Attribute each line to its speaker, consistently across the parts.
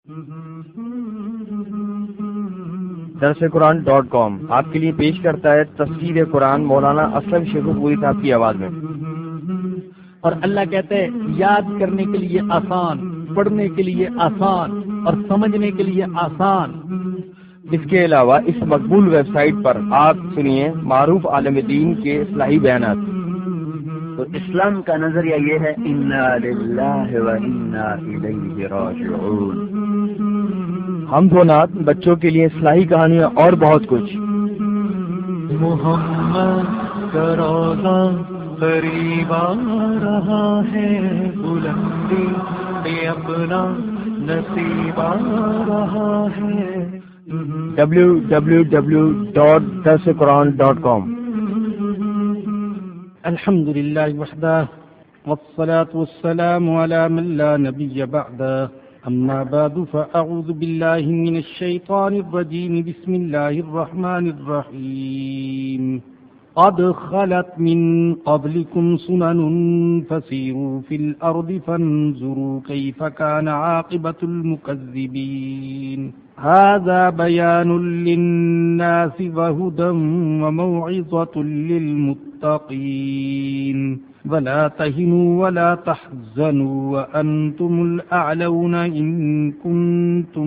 Speaker 1: درسقرآن.com آپ کے لیے پیش کرتا ہے تفسیر قرآن مولانا اسلم شیخ پوری صاحب کی آواز میں۔
Speaker 2: اور اللہ کہتے ہیں یاد کرنے کے لیے آسان، پڑھنے کے لیے آسان اور سمجھنے کے لیے آسان۔
Speaker 1: اس کے علاوہ اس مقبول ویب سائٹ پر آپ سنیے معروف عالم دین کے اصلاحی بیانات۔
Speaker 3: تو اسلام کا نظریہ یہ ہے انا للہ و انا الیہ راجعون۔
Speaker 1: حمد و نعت، بچوں کے لیے اصلاحی کہانیاں اور بہت کچھ۔
Speaker 4: محمد کا روضہ قریب آ رہا ہے، بلندی پہ اپنا نصیب آ رہا ہے۔
Speaker 1: www.darsequran.com۔
Speaker 2: الحمد للہ وحدہ والصلاة والسلام على من لا نبی بعدہ، اما بعد فاعوذ باللہ من الشیطان الرجیم، بسم اللہ الرحمن الرحیم۔ قد خلت من قبلكم سنن فسيروا في الأرض فانظروا كيف كان عاقبة المكذبين، هذا بيان للناس وهدى وموعظة للمتقين، ولا تهنوا ولا تحزنوا وأنتم الأعلون إن كنتم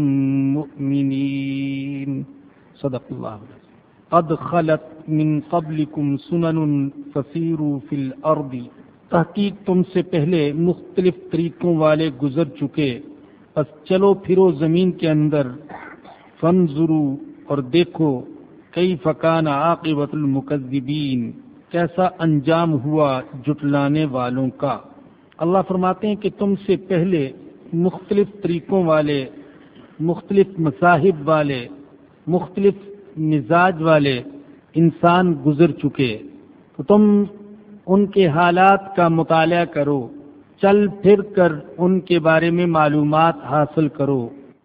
Speaker 2: مؤمنين۔ صدق الله العظيم۔ قد خلت من قبلكم سنن فسيروا في الأرض، تحقیق تم سے پہلے مختلف طریقوں والے گزر چکے، پس چلو پھرو زمین کے اندر، فانظروا اور دیکھو، کیف کان عاقبۃ المکذبین، کیسا انجام ہوا جھٹلانے والوں کا۔ اللہ فرماتے ہیں کہ تم سے پہلے مختلف طریقوں والے، مختلف مذاہب والے، مختلف مزاج والے انسان گزر چکے، تو تم ان کے حالات کا مطالعہ کرو، چل پھر کر ان کے بارے میں معلومات حاصل کرو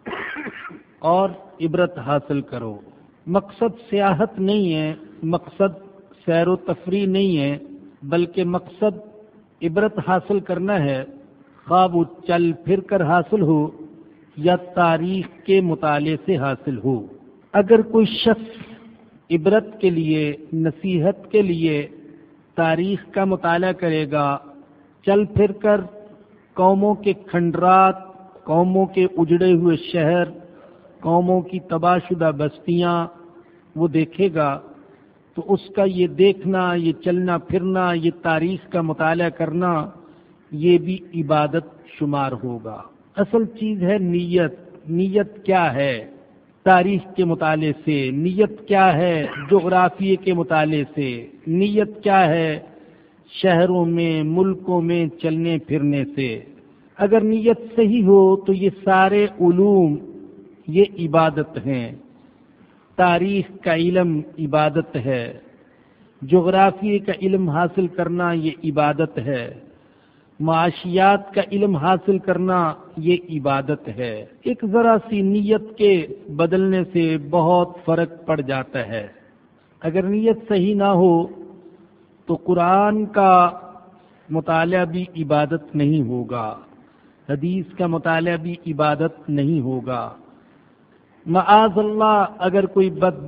Speaker 2: اور عبرت حاصل کرو۔ مقصد سیاحت نہیں ہے، مقصد سیر و تفریح نہیں ہے، بلکہ مقصد عبرت حاصل کرنا ہے، خواہ وہ چل پھر کر حاصل ہو یا تاریخ کے مطالعے سے حاصل ہو۔ اگر کوئی شخص عبرت کے لیے، نصیحت کے لیے تاریخ کا مطالعہ کرے گا، چل پھر کر قوموں کے کھنڈرات، قوموں کے اجڑے ہوئے شہر، قوموں کی تباہ شدہ بستیاں وہ دیکھے گا، تو اس کا یہ دیکھنا، یہ چلنا پھرنا، یہ تاریخ کا مطالعہ کرنا، یہ بھی عبادت شمار ہوگا۔ اصل چیز ہے نیت۔ نیت کیا ہے؟ تاریخ کے مطالعے سے۔ نیت کیا ہے؟ جغرافیے کے مطالعے سے۔ نیت کیا ہے؟ شہروں میں، ملکوں میں چلنے پھرنے سے۔ اگر نیت صحیح ہو تو یہ سارے علوم یہ عبادت ہیں۔ تاریخ کا علم عبادت ہے، جغرافیے کا علم حاصل کرنا یہ عبادت ہے، معاشیات کا علم حاصل کرنا یہ عبادت ہے۔ ایک ذرا سی نیت کے بدلنے سے بہت فرق پڑ جاتا ہے۔ اگر نیت صحیح نہ ہو تو قرآن کا مطالعہ بھی عبادت نہیں ہوگا، حدیث کا مطالعہ بھی عبادت نہیں ہوگا۔ معاذ اللہ اگر کوئی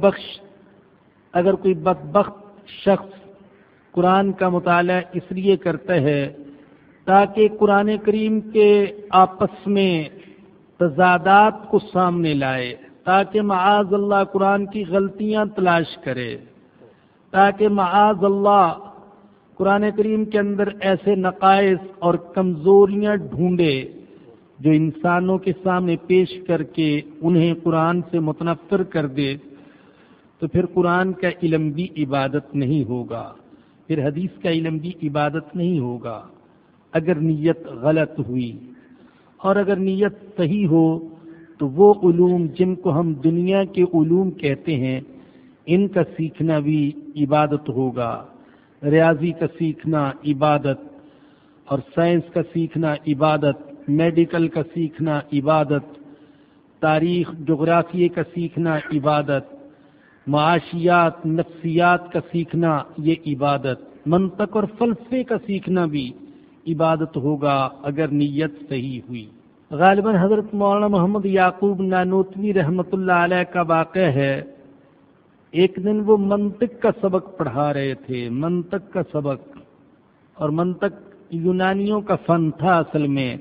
Speaker 2: بدبخت شخص قرآن کا مطالعہ اس لیے کرتا ہے تاکہ قرآن کریم کے آپس میں تضادات کو سامنے لائے، تاکہ معاذ اللہ قرآن کی غلطیاں تلاش کرے، تاکہ معاذ اللہ قرآن کریم کے اندر ایسے نقائص اور کمزوریاں ڈھونڈے جو انسانوں کے سامنے پیش کر کے انہیں قرآن سے متنفر کر دے، تو پھر قرآن کا علم بھی عبادت نہیں ہوگا، پھر حدیث کا علم بھی عبادت نہیں ہوگا۔ اگر نیت غلط ہوئی، اور اگر نیت صحیح ہو تو وہ علوم جن کو ہم دنیا کے علوم کہتے ہیں ان کا سیکھنا بھی عبادت ہوگا۔ ریاضی کا سیکھنا عبادت، اور سائنس کا سیکھنا عبادت، میڈیکل کا سیکھنا عبادت، تاریخ جغرافیے کا سیکھنا عبادت، معاشیات نفسیات کا سیکھنا یہ عبادت، منطق اور فلسفے کا سیکھنا بھی عبادت ہوگا اگر نیت صحیح ہوئی۔ غالباً حضرت مولانا محمد یعقوب نانوتوی رحمۃ اللہ علیہ کا واقعہ ہے. ایک دن وہ منطق کا سبق پڑھا رہے تھے، منطق کا سبق، اور منطق یونانیوں کا فن تھا. اصل میں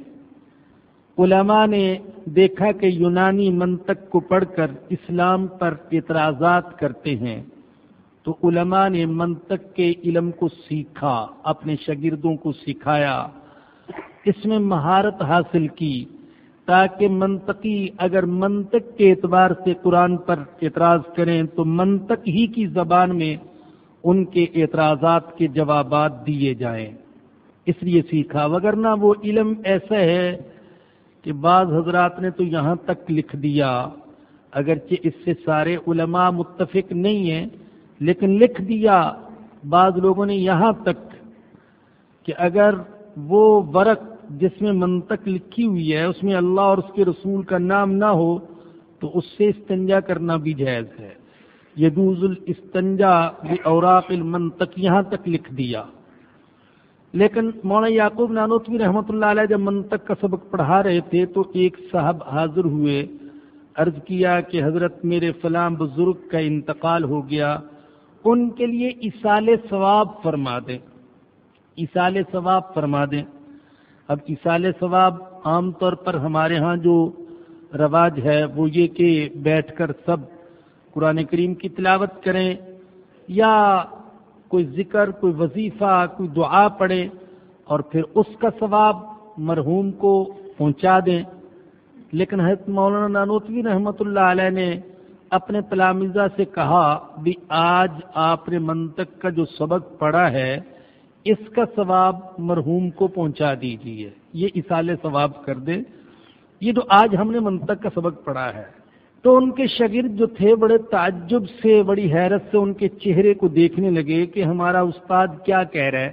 Speaker 2: علماء نے دیکھا کہ یونانی منطق کو پڑھ کر اسلام پر اعتراضات کرتے ہیں، تو علماء نے منطق کے علم کو سیکھا، اپنے شاگردوں کو سکھایا، اس میں مہارت حاصل کی، تاکہ منطقی اگر منطق کے اعتبار سے قرآن پر اعتراض کریں تو منطق ہی کی زبان میں ان کے اعتراضات کے جوابات دیے جائیں. اس لیے سیکھا، وگرنہ وہ علم ایسا ہے کہ بعض حضرات نے تو یہاں تک لکھ دیا، اگرچہ اس سے سارے علماء متفق نہیں ہیں، لیکن لکھ دیا بعض لوگوں نے یہاں تک کہ اگر وہ ورق جس میں منطق لکھی ہوئی ہے اس میں اللہ اور اس کے رسول کا نام نہ ہو تو اس سے استنجا کرنا بھی جائز ہے. یجوز الاستنجا باوراق المنطق یہاں تک لکھ دیا. لیکن مولانا یعقوب نانوتوی رحمۃ اللہ علیہ جب منطق کا سبق پڑھا رہے تھے تو ایک صاحب حاضر ہوئے، عرض کیا کہ حضرت میرے فلاں بزرگ کا انتقال ہو گیا، ان کے لیے ایصال ثواب فرما دیں، ایصال ثواب فرما دیں. اب ایصال ثواب عام طور پر ہمارے ہاں جو رواج ہے وہ یہ کہ بیٹھ کر سب قرآن کریم کی تلاوت کریں یا کوئی ذکر، کوئی وظیفہ، کوئی دعا پڑھے اور پھر اس کا ثواب مرحوم کو پہنچا دیں. لیکن حضرت مولانا نانوتوی رحمۃ اللہ علیہ نے اپنے تلامذہ سے کہا بھی آج آپ نے منطق کا جو سبق پڑھا ہے اس کا ثواب مرحوم کو پہنچا دیجیے، یہ ایصال ثواب کر دیں. یہ جو آج ہم نے منطق کا سبق پڑھا ہے تو ان کے شاگرد جو تھے بڑے تعجب سے، بڑی حیرت سے ان کے چہرے کو دیکھنے لگے کہ ہمارا استاد کیا کہہ رہا ہے،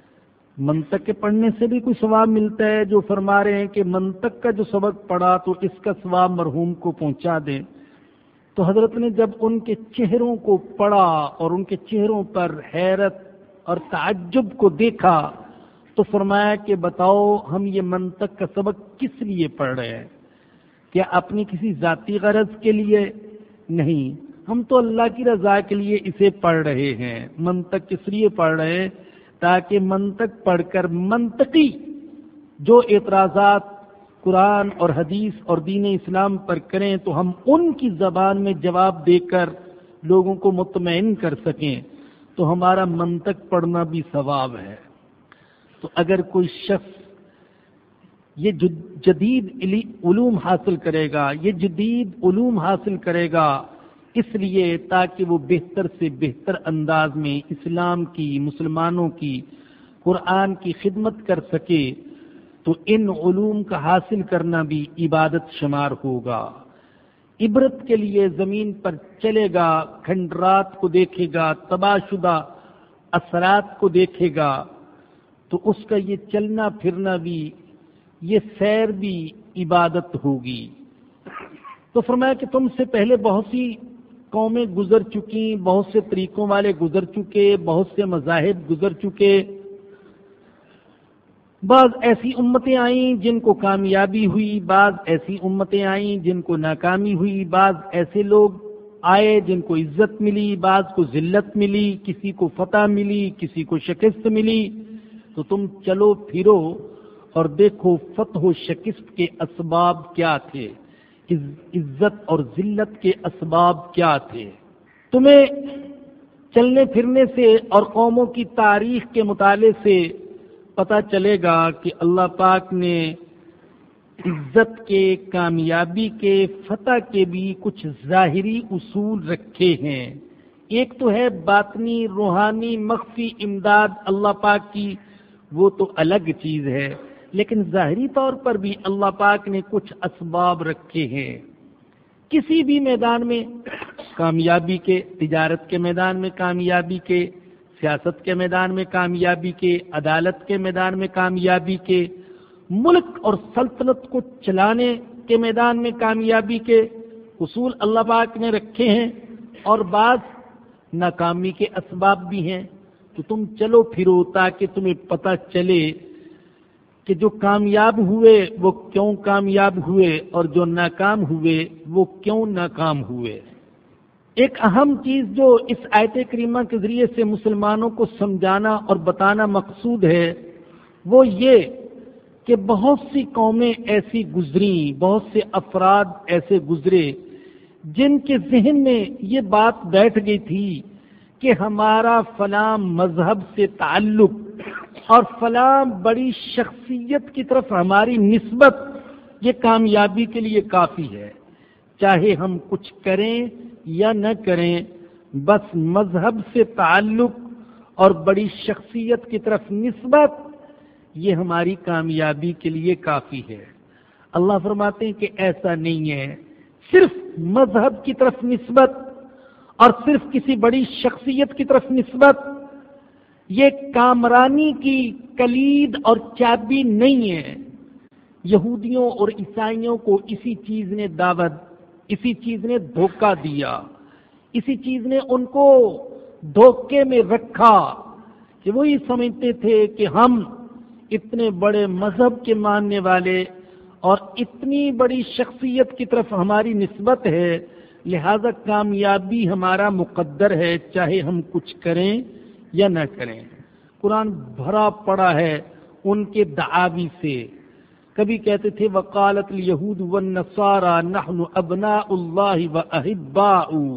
Speaker 2: منطق کے پڑھنے سے بھی کوئی ثواب ملتا ہے، جو فرما رہے ہیں کہ منطق کا جو سبق پڑھا تو اس کا ثواب مرحوم کو پہنچا دیں. تو حضرت نے جب ان کے چہروں کو پڑھا اور ان کے چہروں پر حیرت اور تعجب کو دیکھا تو فرمایا کہ بتاؤ ہم یہ منطق کا سبق کس لیے پڑھ رہے ہیں؟ کیا اپنی کسی ذاتی غرض کے لیے؟ نہیں، ہم تو اللہ کی رضا کے لیے اسے پڑھ رہے ہیں. منطق کس لیے پڑھ رہے ہیں؟ تاکہ منطق پڑھ کر منطقی جو اعتراضات قرآن اور حدیث اور دین اسلام پر کریں تو ہم ان کی زبان میں جواب دے کر لوگوں کو مطمئن کر سکیں. تو ہمارا منطق پڑھنا بھی ثواب ہے. تو اگر کوئی شخص یہ جدید علوم حاصل کرے گا، یہ جدید علوم حاصل کرے گا اس لیے تاکہ وہ بہتر سے بہتر انداز میں اسلام کی، مسلمانوں کی، قرآن کی خدمت کر سکے، تو ان علوم کا حاصل کرنا بھی عبادت شمار ہوگا. عبرت کے لیے زمین پر چلے گا، کھنڈرات کو دیکھے گا، تباہ شدہ اثرات کو دیکھے گا، تو اس کا یہ چلنا پھرنا بھی، یہ سیر بھی عبادت ہوگی. تو فرمایا کہ تم سے پہلے بہت سی قومیں گزر چکی، بہت سے طریقوں والے گزر چکے، بہت سے مذاہب گزر چکے. بعض ایسی امتیں آئیں جن کو کامیابی ہوئی، بعض ایسی امتیں آئیں جن کو ناکامی ہوئی، بعض ایسے لوگ آئے جن کو عزت ملی، بعض کو ذلت ملی، کسی کو فتح ملی، کسی کو شکست ملی. تو تم چلو پھرو اور دیکھو فتح و شکست کے اسباب کیا تھے، عزت اور ذلت کے اسباب کیا تھے. تمہیں چلنے پھرنے سے اور قوموں کی تاریخ کے مطالعے سے پتہ چلے گا کہ اللہ پاک نے عزت کے، کامیابی کے، فتح کے بھی کچھ ظاہری اصول رکھے ہیں. ایک تو ہے باطنی، روحانی، مخفی امداد اللہ پاک کی، وہ تو الگ چیز ہے، لیکن ظاہری طور پر بھی اللہ پاک نے کچھ اسباب رکھے ہیں. کسی بھی میدان میں کامیابی کے، تجارت کے میدان میں کامیابی کے، سیاست کے میدان میں کامیابی کے، عدالت کے میدان میں کامیابی کے، ملک اور سلطنت کو چلانے کے میدان میں کامیابی کے اصول اللہ پاک نے رکھے ہیں، اور بعض ناکامی کے اسباب بھی ہیں. تو تم چلو پھرو تاکہ تمہیں پتہ چلے کہ جو کامیاب ہوئے وہ کیوں کامیاب ہوئے اور جو ناکام ہوئے وہ کیوں ناکام ہوئے۔ ایک اہم چیز جو اس آیت کریمہ کے ذریعے سے مسلمانوں کو سمجھانا اور بتانا مقصود ہے وہ یہ کہ بہت سی قومیں ایسی گزریں، بہت سے افراد ایسے گزرے جن کے ذہن میں یہ بات بیٹھ گئی تھی کہ ہمارا فلاں مذہب سے تعلق اور فلاں بڑی شخصیت کی طرف ہماری نسبت یہ کامیابی کے لیے کافی ہے، چاہے ہم کچھ کریں یا نہ کریں، بس مذہب سے تعلق اور بڑی شخصیت کی طرف نسبت یہ ہماری کامیابی کے لیے کافی ہے۔ اللہ فرماتے ہیں کہ ایسا نہیں ہے، صرف مذہب کی طرف نسبت اور صرف کسی بڑی شخصیت کی طرف نسبت یہ کامرانی کی کلید اور چابی نہیں ہے۔ یہودیوں اور عیسائیوں کو اسی چیز نے دعوت، اسی چیز نے دھوکہ دیا، اسی چیز نے ان کو دھوکے میں رکھا کہ وہ یہ سمجھتے تھے کہ ہم اتنے بڑے مذہب کے ماننے والے اور اتنی بڑی شخصیت کی طرف ہماری نسبت ہے، لہذا کامیابی ہمارا مقدر ہے، چاہے ہم کچھ کریں یا نہ کریں۔ قرآن بھرا پڑا ہے ان کے دعاوی سے۔ کبھی کہتے تھے وقالت الیہود والنصارى نحن ابناء اللہ واحباؤہ،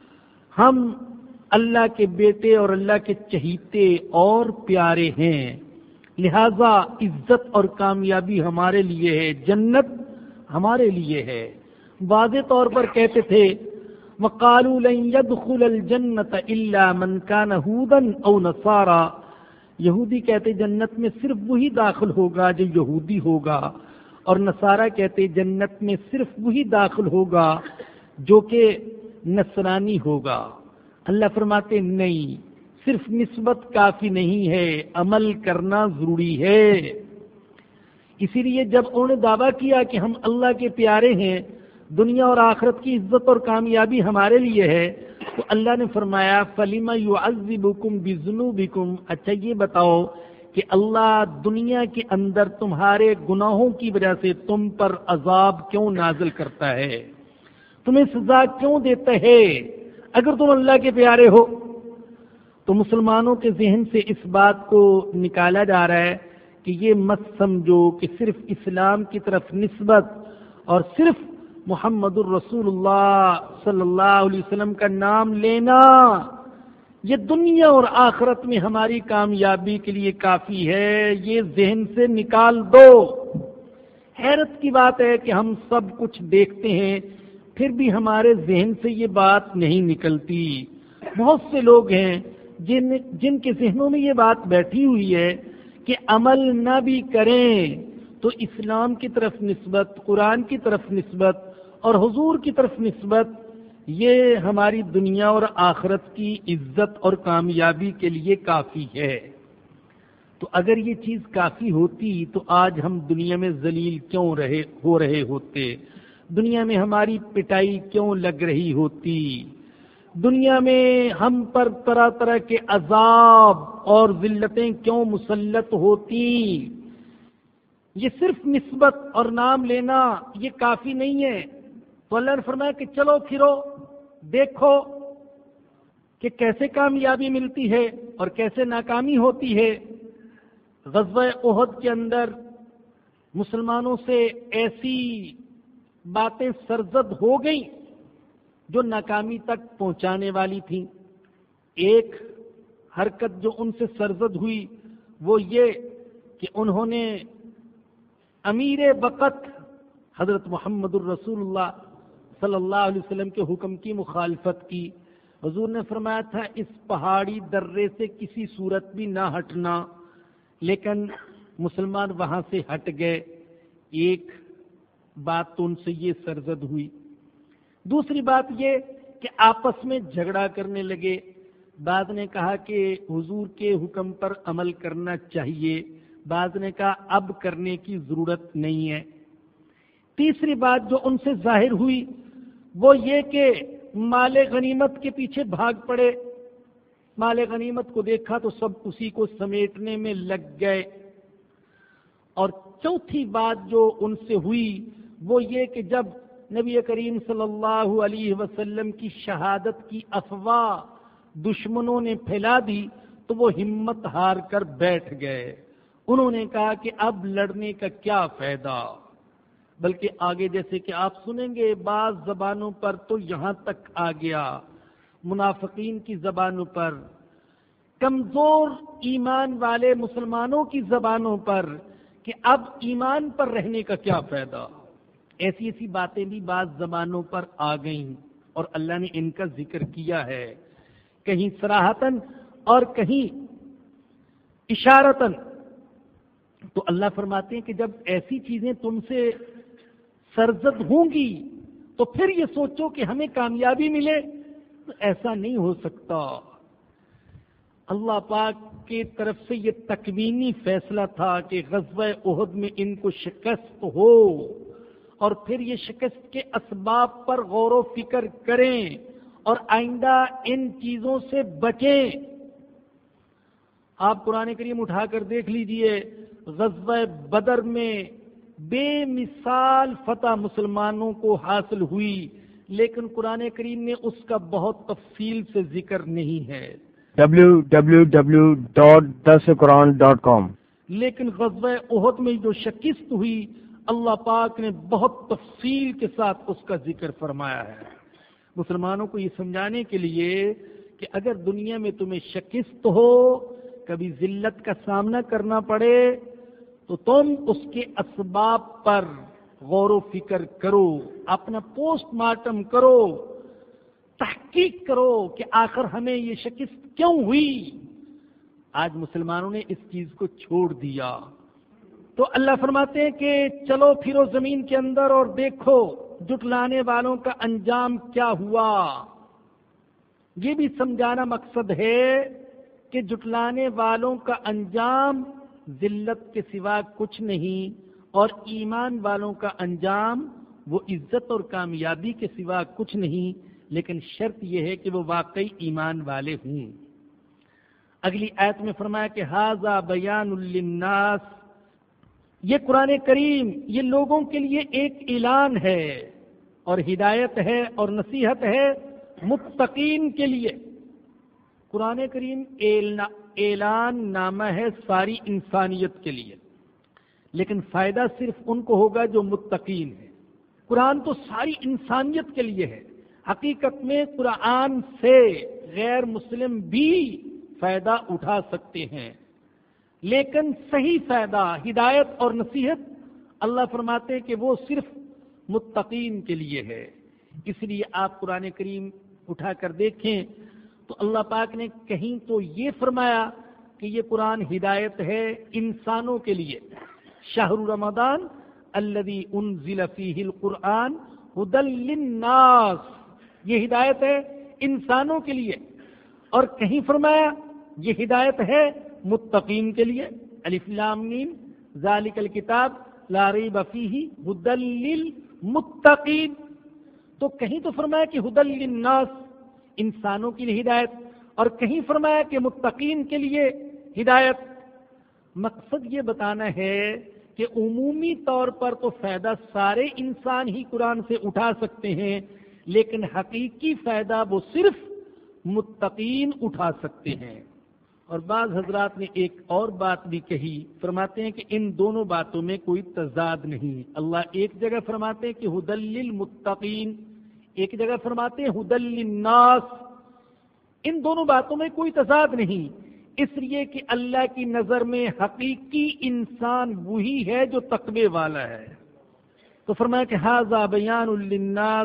Speaker 2: ہم اللہ کے بیٹے اور اللہ کے چہیتے اور پیارے ہیں، لہذا عزت اور کامیابی ہمارے لیے ہے، جنت ہمارے لیے ہے۔ واضح طور پر کہتے تھے وقالوا لن يدخل الجنة الا من كان هودا او نصارى، یہودی کہتے جنت میں صرف وہی داخل ہوگا جو یہودی ہوگا، اور نصارہ کہتے جنت میں صرف وہی داخل ہوگا جو کہ نصرانی ہوگا۔ اللہ فرماتے نہیں، صرف نسبت کافی نہیں ہے، عمل کرنا ضروری ہے۔ اسی لیے جب انہوں نے دعویٰ کیا کہ ہم اللہ کے پیارے ہیں، دنیا اور آخرت کی عزت اور کامیابی ہمارے لیے ہے، تو اللہ نے فرمایا فَلِمَ يُعَذِّبُكُمْ بِذُنُوبِكُمْ، اچھا یہ بتاؤ کہ اللہ دنیا کے اندر تمہارے گناہوں کی وجہ سے تم پر عذاب کیوں نازل کرتا ہے، تمہیں سزا کیوں دیتا ہے اگر تم اللہ کے پیارے ہو؟ تو مسلمانوں کے ذہن سے اس بات کو نکالا جا رہا ہے کہ یہ مت سمجھو کہ صرف اسلام کی طرف نسبت اور صرف محمد الرسول اللہ صلی اللہ علیہ وسلم کا نام لینا یہ دنیا اور آخرت میں ہماری کامیابی کے لیے کافی ہے، یہ ذہن سے نکال دو۔ حیرت کی بات ہے کہ ہم سب کچھ دیکھتے ہیں پھر بھی ہمارے ذہن سے یہ بات نہیں نکلتی۔ بہت سے لوگ ہیں جن کے ذہنوں میں یہ بات بیٹھی ہوئی ہے کہ عمل نہ بھی کریں تو اسلام کی طرف نسبت، قرآن کی طرف نسبت اور حضور کی طرف نسبت یہ ہماری دنیا اور آخرت کی عزت اور کامیابی کے لیے کافی ہے۔ تو اگر یہ چیز کافی ہوتی تو آج ہم دنیا میں ذلیل کیوں ہو رہے ہوتے، دنیا میں ہماری پٹائی کیوں لگ رہی ہوتی، دنیا میں ہم پر طرح طرح کے عذاب اور ذلتیں کیوں مسلط ہوتی؟ یہ صرف نسبت اور نام لینا یہ کافی نہیں ہے۔ تو اللہ نے فرمایا کہ چلو پھرو دیکھو کہ کیسے کامیابی ملتی ہے اور کیسے ناکامی ہوتی ہے۔ غزوہ احد کے اندر مسلمانوں سے ایسی باتیں سرزد ہو گئیں جو ناکامی تک پہنچانے والی تھیں۔ ایک حرکت جو ان سے سرزد ہوئی وہ یہ کہ انہوں نے امیر وقت حضرت محمد الرسول اللہ صلی اللہ علیہ وسلم کے حکم کی مخالفت کی۔ حضور نے فرمایا تھا اس پہاڑی درے سے کسی صورت بھی نہ ہٹنا، لیکن مسلمان وہاں سے ہٹ گئے۔ ایک بات تو ان سے یہ سرزد ہوئی۔ دوسری بات یہ کہ آپس میں جھگڑا کرنے لگے، بعض نے کہا کہ حضور کے حکم پر عمل کرنا چاہیے، بعض نے کہا اب کرنے کی ضرورت نہیں ہے۔ تیسری بات جو ان سے ظاہر ہوئی وہ یہ کہ مال غنیمت کے پیچھے بھاگ پڑے، مال غنیمت کو دیکھا تو سب اسی کو سمیٹنے میں لگ گئے، اور چوتھی بات جو ان سے ہوئی وہ یہ کہ جب نبی کریم صلی اللہ علیہ وسلم کی شہادت کی افواہ دشمنوں نے پھیلا دی تو وہ ہمت ہار کر بیٹھ گئے. انہوں نے کہا کہ اب لڑنے کا کیا فائدہ، بلکہ آگے جیسے کہ آپ سنیں گے بعض زبانوں پر تو یہاں تک آ گیا، منافقین کی زبانوں پر، کمزور ایمان والے مسلمانوں کی زبانوں پر، کہ اب ایمان پر رہنے کا کیا فائدہ. ایسی ایسی باتیں بھی بعض زبانوں پر آ گئیں اور اللہ نے ان کا ذکر کیا ہے، کہیں صراحتاً اور کہیں اشارتاً. تو اللہ فرماتے ہیں کہ جب ایسی چیزیں تم سے سرزد ہوں گی تو پھر یہ سوچو کہ ہمیں کامیابی ملے، تو ایسا نہیں ہو سکتا. اللہ پاک کی طرف سے یہ تکوینی فیصلہ تھا کہ غزوہ احد میں ان کو شکست ہو اور پھر یہ شکست کے اسباب پر غور و فکر کریں اور آئندہ ان چیزوں سے بچیں. آپ قرآن کریم اٹھا کر دیکھ لیجئے، غزوہ بدر میں بے مثال فتح مسلمانوں کو حاصل ہوئی، لیکن قرآن کریم میں اس کا بہت تفصیل سے ذکر نہیں ہے.
Speaker 1: www.dasquran.com.
Speaker 2: لیکن غزوہ احد میں جو شکست ہوئی اللہ پاک نے بہت تفصیل کے ساتھ اس کا ذکر فرمایا ہے، مسلمانوں کو یہ سمجھانے کے لیے کہ اگر دنیا میں تمہیں شکست ہو، کبھی ذلت کا سامنا کرنا پڑے، تو تم اس کے اسباب پر غور و فکر کرو، اپنا پوسٹ مارٹم کرو، تحقیق کرو کہ آخر ہمیں یہ شکست کیوں ہوئی. آج مسلمانوں نے اس چیز کو چھوڑ دیا. تو اللہ فرماتے ہیں کہ چلو پھرو زمین کے اندر اور دیکھو جھٹلانے والوں کا انجام کیا ہوا. یہ بھی سمجھانا مقصد ہے کہ جھٹلانے والوں کا انجام ذلت کے سوا کچھ نہیں، اور ایمان والوں کا انجام وہ عزت اور کامیابی کے سوا کچھ نہیں، لیکن شرط یہ ہے کہ وہ واقعی ایمان والے ہوں. اگلی آیت میں فرمایا کہ ھذا بیان للناس، یہ قرآن کریم یہ لوگوں کے لیے ایک اعلان ہے اور ہدایت ہے اور نصیحت ہے متقین کے لیے. قرآن کریم اعلان نامہ ہے ساری انسانیت کے لیے، لیکن فائدہ صرف ان کو ہوگا جو متقین ہیں. قرآن تو ساری انسانیت کے لیے ہے. حقیقت میں قرآن سے غیر مسلم بھی فائدہ اٹھا سکتے ہیں، لیکن صحیح فائدہ ہدایت اور نصیحت اللہ فرماتے ہیں کہ وہ صرف متقین کے لیے ہے. اس لیے آپ قرآن کریم اٹھا کر دیکھیں تو اللہ پاک نے کہیں تو یہ فرمایا کہ یہ قرآن ہدایت ہے انسانوں کے لیے. شہر رمضان الذی انزل فیہ القرآن ھدی للناس، یہ ہدایت ہے انسانوں کے لیے. اور کہیں فرمایا یہ ہدایت ہے متقین کے لیے. الف لام میم ذالک الکتاب لا ریب فیہ ھدی للمتقین. تو کہیں تو فرمایا کہ ھدی للناس انسانوں کے لیے ہدایت، اور کہیں فرمایا کہ متقین کے لیے ہدایت. مقصد یہ بتانا ہے کہ عمومی طور پر تو فائدہ سارے انسان ہی قرآن سے اٹھا سکتے ہیں، لیکن حقیقی فائدہ وہ صرف متقین اٹھا سکتے ہیں. اور بعض حضرات نے ایک اور بات بھی کہی، فرماتے ہیں کہ ان دونوں باتوں میں کوئی تضاد نہیں. اللہ ایک جگہ فرماتے ہیں کہ ھدی للمتقین، ایک جگہ فرماتے ہیں ھدی للناس. ان دونوں باتوں میں کوئی تضاد نہیں، اس لیے کہ اللہ کی نظر میں حقیقی انسان وہی ہے جو تقوی والا ہے. تو فرمایا کہ ھذا بیان للناس،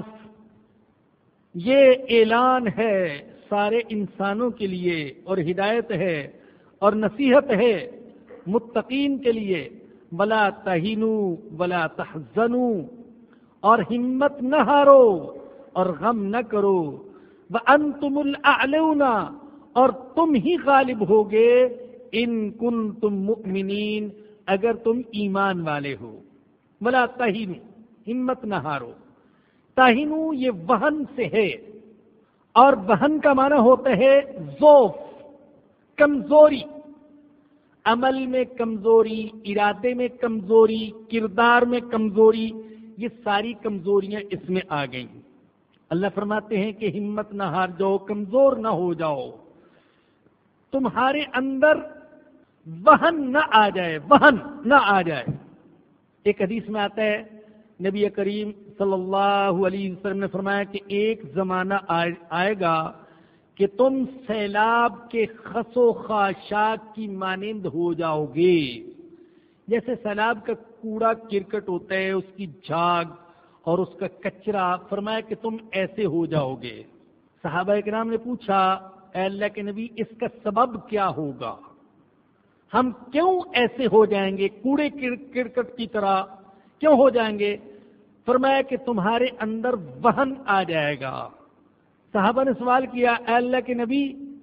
Speaker 2: یہ اعلان ہے سارے انسانوں کے لیے اور ہدایت ہے اور نصیحت ہے متقین کے لیے. ولا تہنوا ولا تحزنوا، اور ہمت نہ ہارو اور غم نہ کرو. وانتم الاعلون، اور تم ہی غالب ہوگے. ان کنتم مؤمنین، اگر تم ایمان والے ہو. ولا تہنوا، ہمت نہ ہارو. تہنوا یہ وہن سے ہے، اور وہن کا معنی ہوتا ہے ضعف، کمزوری. عمل میں کمزوری، ارادے میں کمزوری، کردار میں کمزوری، یہ ساری کمزوریاں اس میں آ گئیں۔ اللہ فرماتے ہیں کہ ہمت نہ ہار جاؤ، کمزور نہ ہو جاؤ، تمہارے اندر وہن نہ آ جائے، وہن نہ آ جائے۔ ایک حدیث میں آتا ہے، نبی کریم صلی اللہ علیہ وسلم نے فرمایا کہ ایک زمانہ آئے گا کہ تم سیلاب کے خس و خاشاک کی مانند ہو جاؤ گے۔ جیسے سیلاب کا کوڑا کرکٹ ہوتا ہے، اس کی جھاگ اور اس کا کچرا، فرمایا کہ تم ایسے ہو جاؤ گے۔ صحابہ کرام نے پوچھا، اے اللہ کے نبی، اس کا سبب کیا ہوگا؟ ہم کیوں ایسے ہو جائیں گے، کوڑے کرکٹ کی طرح کیوں ہو جائیں گے؟ فرمایا کہ تمہارے اندر وہن آ جائے گا۔ صحابہ نے سوال کیا، اے اللہ کے نبی،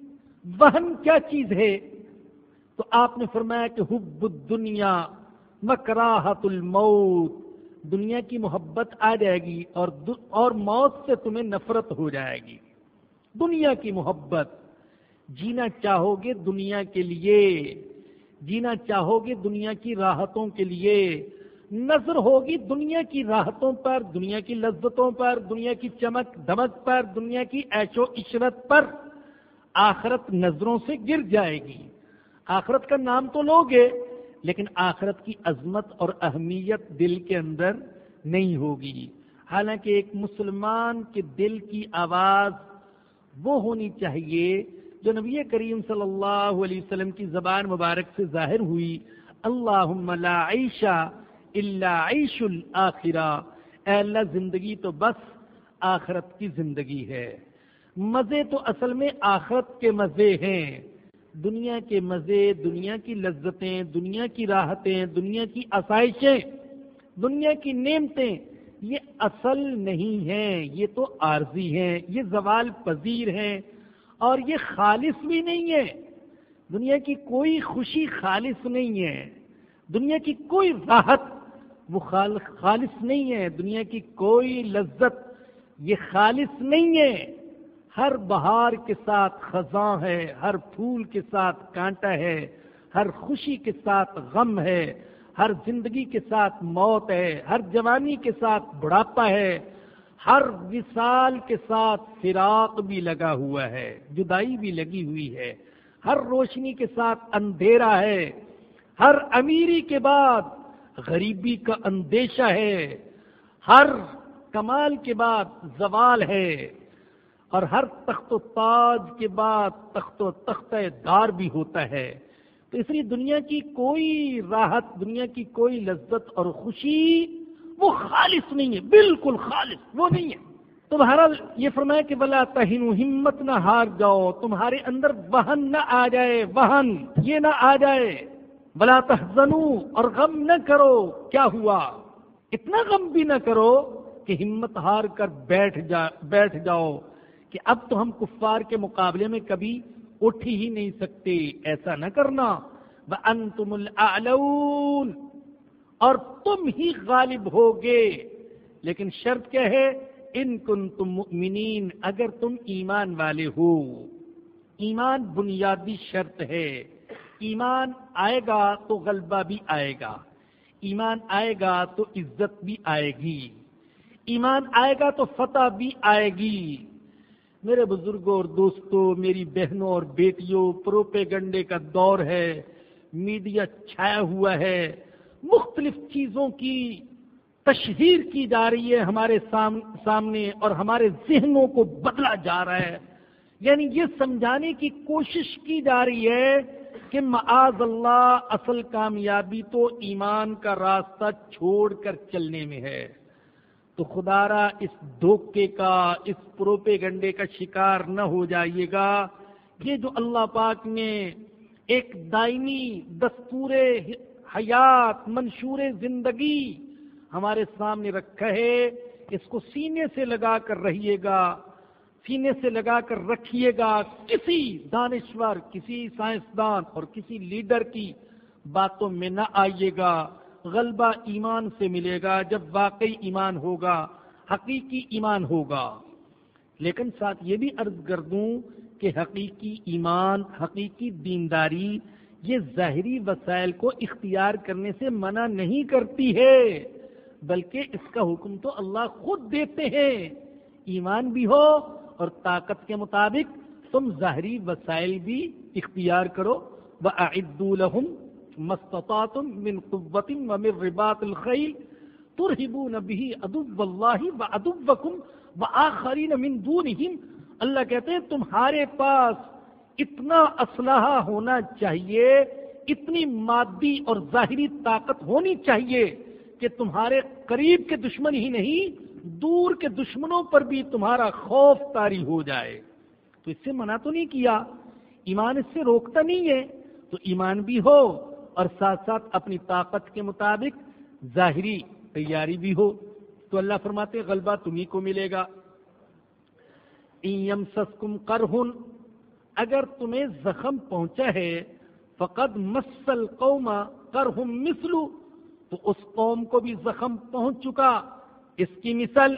Speaker 2: وہن کیا چیز ہے؟ تو آپ نے فرمایا کہ حب الدنیا وکراہت الموت، دنیا کی محبت آ جائے گی اور موت سے تمہیں نفرت ہو جائے گی۔ دنیا کی محبت، جینا چاہو گے دنیا کے لیے، جینا چاہو گے دنیا کی راحتوں کے لیے، نظر ہوگی دنیا کی راحتوں پر، دنیا کی لذتوں پر، دنیا کی چمک دمک پر، دنیا کی عیش و عشرت پر، آخرت نظروں سے گر جائے گی۔ آخرت کا نام تو لوگے، لیکن آخرت کی عظمت اور اہمیت دل کے اندر نہیں ہوگی۔ حالانکہ ایک مسلمان کے دل کی آواز وہ ہونی چاہیے جو نبی کریم صلی اللہ علیہ وسلم کی زبان مبارک سے ظاہر ہوئی، اللہم لا عیش الا عیش الآخرہ، اے اللہ زندگی تو بس آخرت کی زندگی ہے۔ مزے تو اصل میں آخرت کے مزے ہیں، دنیا کے مزے، دنیا کی لذتیں، دنیا کی راحتیں، دنیا کی آسائشیں، دنیا کی نعمتیں، یہ اصل نہیں ہیں، یہ تو عارضی ہیں، یہ زوال پذیر ہیں، اور یہ خالص بھی نہیں ہے۔ دنیا کی کوئی خوشی خالص نہیں ہے، دنیا کی کوئی راحت وہ خالص نہیں ہے، دنیا کی کوئی لذت یہ خالص نہیں ہے۔ ہر بہار کے ساتھ خزاں ہے، ہر پھول کے ساتھ کانٹا ہے، ہر خوشی کے ساتھ غم ہے، ہر زندگی کے ساتھ موت ہے، ہر جوانی کے ساتھ بڑھاپا ہے، ہر وصال کے ساتھ فراق بھی لگا ہوا ہے، جدائی بھی لگی ہوئی ہے، ہر روشنی کے ساتھ اندھیرا ہے، ہر امیری کے بعد غریبی کا اندیشہ ہے، ہر کمال کے بعد زوال ہے، اور ہر تخت و تاج کے بعد تخت و تختہ دار بھی ہوتا ہے۔ تو اس لیے دنیا کی کوئی راحت، دنیا کی کوئی لذت اور خوشی وہ خالص نہیں ہے، بالکل خالص وہ نہیں ہے۔ تو بہرحال یہ فرمایا کہ بلا تہنوا، ہمت نہ ہار جاؤ، تمہارے اندر وہن نہ آ جائے، وہن یہ نہ آ جائے، بلا تحزنوا، اور غم نہ کرو۔ کیا ہوا؟ اتنا غم بھی نہ کرو کہ ہمت ہار کر بیٹھ جاؤ کہ اب تو ہم کفار کے مقابلے میں کبھی اٹھ ہی نہیں سکتے، ایسا نہ کرنا۔ وَأَنْتُمُ الْأَعْلَوْنَ، اور تم ہی غالب ہوگے، لیکن شرط کیا ہے؟ ان کنتم مؤمنین، اگر تم ایمان والے ہو۔ ایمان بنیادی شرط ہے، ایمان آئے گا تو غلبہ بھی آئے گا، ایمان آئے گا تو عزت بھی آئے گی، ایمان آئے گا تو فتح بھی آئے گی۔ میرے بزرگوں اور دوستوں، میری بہنوں اور بیٹیوں، پروپیگنڈے کا دور ہے، میڈیا چھایا ہوا ہے، مختلف چیزوں کی تشہیر کی جا رہی ہے ہمارے سامنے، اور ہمارے ذہنوں کو بدلا جا رہا ہے، یعنی یہ سمجھانے کی کوشش کی جا رہی ہے کہ معاذ اللہ اصل کامیابی تو ایمان کا راستہ چھوڑ کر چلنے میں ہے۔ تو خدا را اس دھوکے کا، اس پروپیگنڈے کا شکار نہ ہو جائیے گا۔ یہ جو اللہ پاک نے ایک دائمی دستور حیات، منشور زندگی ہمارے سامنے رکھا ہے، اس کو سینے سے لگا کر رہیے گا، سینے سے لگا کر رکھیے گا۔ کسی دانشور، کسی سائنسدان اور کسی لیڈر کی باتوں میں نہ آئیے گا۔ غلبہ ایمان سے ملے گا، جب واقعی ایمان ہوگا، حقیقی ایمان ہوگا۔ لیکن ساتھ یہ بھی عرض کر دوں کہ حقیقی ایمان، حقیقی دینداری یہ ظاہری وسائل کو اختیار کرنے سے منع نہیں کرتی ہے، بلکہ اس کا حکم تو اللہ خود دیتے ہیں۔ ایمان بھی ہو اور طاقت کے مطابق تم ظاہری وسائل بھی اختیار کرو۔ وَأَعِدُّوا لَهُمْ مَا اسْتَطَعْتُم مِّن قُوَّةٍ وَمِن رِّبَاطِ الْخَيْلِ تُرْهِبُونَ بِهِ عَدُوَّ اللَّهِ وَعَدُوَّكُمْ وَآخَرِينَ مِن دُونِهِمْ۔ اللہ کہتے ہیں تمہارے پاس اتنا اسلحہ ہونا چاہیے، اتنی مادی اور ظاہری طاقت ہونی چاہیے کہ تمہارے قریب کے دشمن ہی نہیں، دور کے دشمنوں پر بھی تمہارا خوف طاری ہو جائے۔ تو اس سے منع تو نہیں کیا، ایمان اس سے روکتا نہیں ہے، تو ایمان بھی ہو اور ساتھ ساتھ اپنی طاقت کے مطابق ظاہری تیاری بھی ہو۔ تو اللہ فرماتے غلبہ تمہیں کو ملے گا۔ إِن يَمْسَسْكُمْ قَرْحٌ، اگر تمہیں زخم پہنچا ہے، فقد مس القوم قرح مثل، تو اس قوم کو بھی زخم پہنچ چکا۔ اس کی مثال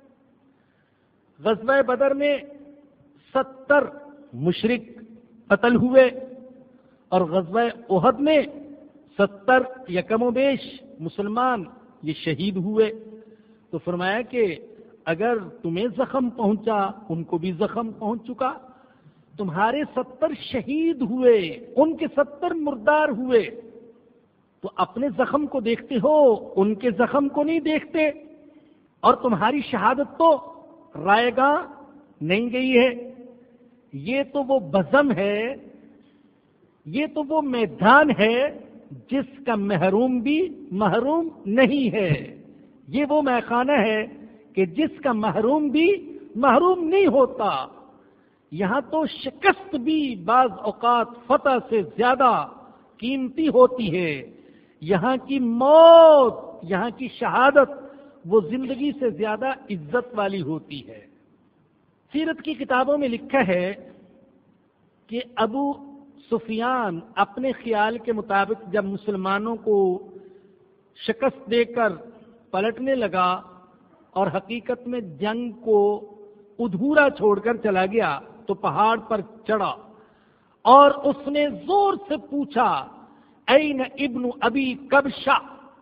Speaker 2: غزوہ بدر میں 70 مشرک قتل ہوئے اور غزوہ احد میں 70 یا کم و بیش مسلمان یہ شہید ہوئے۔ تو فرمایا کہ اگر تمہیں زخم پہنچا ان کو بھی زخم پہنچ چکا، تمہارے 70 شہید ہوئے، ان کے 70 مردار ہوئے، تو اپنے زخم کو دیکھتے ہو، ان کے زخم کو نہیں دیکھتے، اور تمہاری شہادت تو رائے گاں نہیں گئی ہے۔ یہ تو وہ بزم ہے، یہ تو وہ میدان ہے جس کا محروم بھی محروم نہیں ہے، یہ وہ میخانہ ہے کہ جس کا محروم بھی محروم نہیں ہوتا۔ یہاں تو شکست بھی بعض اوقات فتح سے زیادہ قیمتی ہوتی ہے، یہاں کی موت، یہاں کی شہادت وہ زندگی سے زیادہ عزت والی ہوتی ہے۔ سیرت کی کتابوں میں لکھا ہے کہ ابو سفیان اپنے خیال کے مطابق جب مسلمانوں کو شکست دے کر پلٹنے لگا اور حقیقت میں جنگ کو ادھورا چھوڑ کر چلا گیا، تو پہاڑ پر چڑھا اور اس نے زور سے پوچھا این ابن ابی کبشہ۔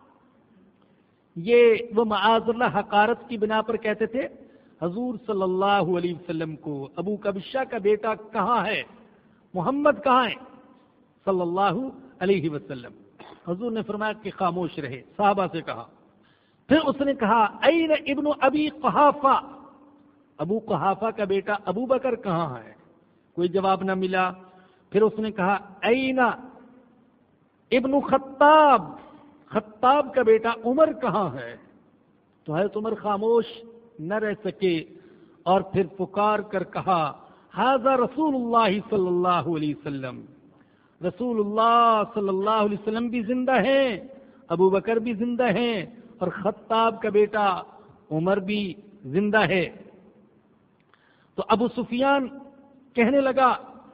Speaker 2: یہ وہ معاذ اللہ حقارت کی بنا پر کہتے تھے حضور صلی اللہ علیہ وسلم کو، ابو کبشہ کا بیٹا کہاں ہے، محمد کہاں ہے صلی اللہ علیہ وسلم۔ حضور نے فرمایا کہ خاموش رہے، صحابہ سے کہا۔ پھر اس نے کہا این ابن ابی قحافہ، ابو قحافہ کا بیٹا ابو بکر کہاں ہے، کوئی جواب نہ ملا۔ پھر اس نے کہا این ابن خطاب، خطاب کا بیٹا عمر کہاں ہے، تو حضرت عمر خاموش نہ رہ سکے اور پھر پکار کر کہا ھذا رسول اللہ صلی اللہ علیہ وسلم، رسول اللہ صلی اللہ علیہ وسلم بھی زندہ ہیں، ابو بکر بھی زندہ ہیں، اور خطاب کا بیٹا عمر بھی زندہ ہے۔ تو ابو سفیان کہنے لگا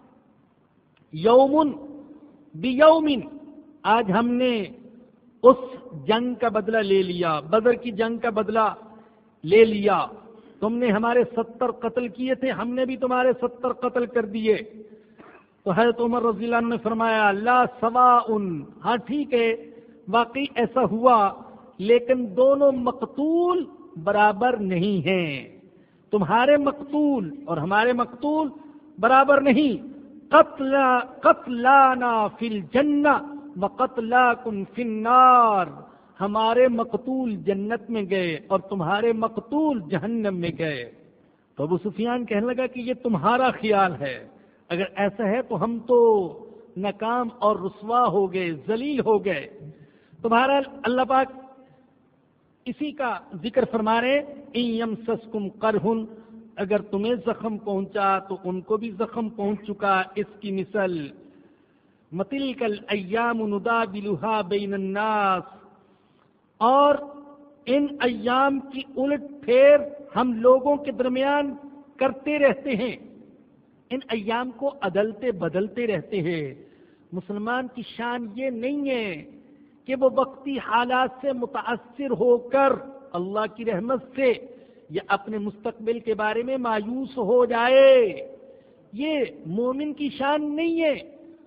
Speaker 2: یومن بیومن، آج ہم نے اس جنگ کا بدلہ لے لیا، بدر کی جنگ کا بدلہ لے لیا، تم نے ہمارے 70 قتل کیے تھے، ہم نے بھی تمہارے 70 قتل کر دیے۔ تو حضرت عمر رضی اللہ عنہ نے فرمایا لا سواء، ہاں ٹھیک ہے واقعی ایسا ہوا، لیکن دونوں مقتول برابر نہیں ہیں، تمہارے مقتول اور ہمارے مقتول برابر نہیں۔ قتلانا فی الجنہ وقتلاکم فی النار، ہمارے مقتول جنت میں گئے اور تمہارے مقتول جہنم میں گئے۔ تو ابو سفیان کہنے لگا کہ یہ تمہارا خیال ہے، اگر ایسا ہے تو ہم تو ناکام اور رسوا ہو گئے، ذلیل ہو گئے۔ تمہارا اللہ پاک اسی کا ذکر فرما رہے ان یمسسکم قرح، اگر تمہیں زخم پہنچا تو ان کو بھی زخم پہنچ چکا۔ اس کی مثل متلک الایام نداولها بین الناس، اور ان ایام کی الٹ پھیر ہم لوگوں کے درمیان کرتے رہتے ہیں، ان ایام کو عدلتے بدلتے رہتے ہیں۔ مسلمان کی شان یہ نہیں ہے کہ وہ وقتی حالات سے متاثر ہو کر اللہ کی رحمت سے یا اپنے مستقبل کے بارے میں مایوس ہو جائے، یہ مومن کی شان نہیں ہے۔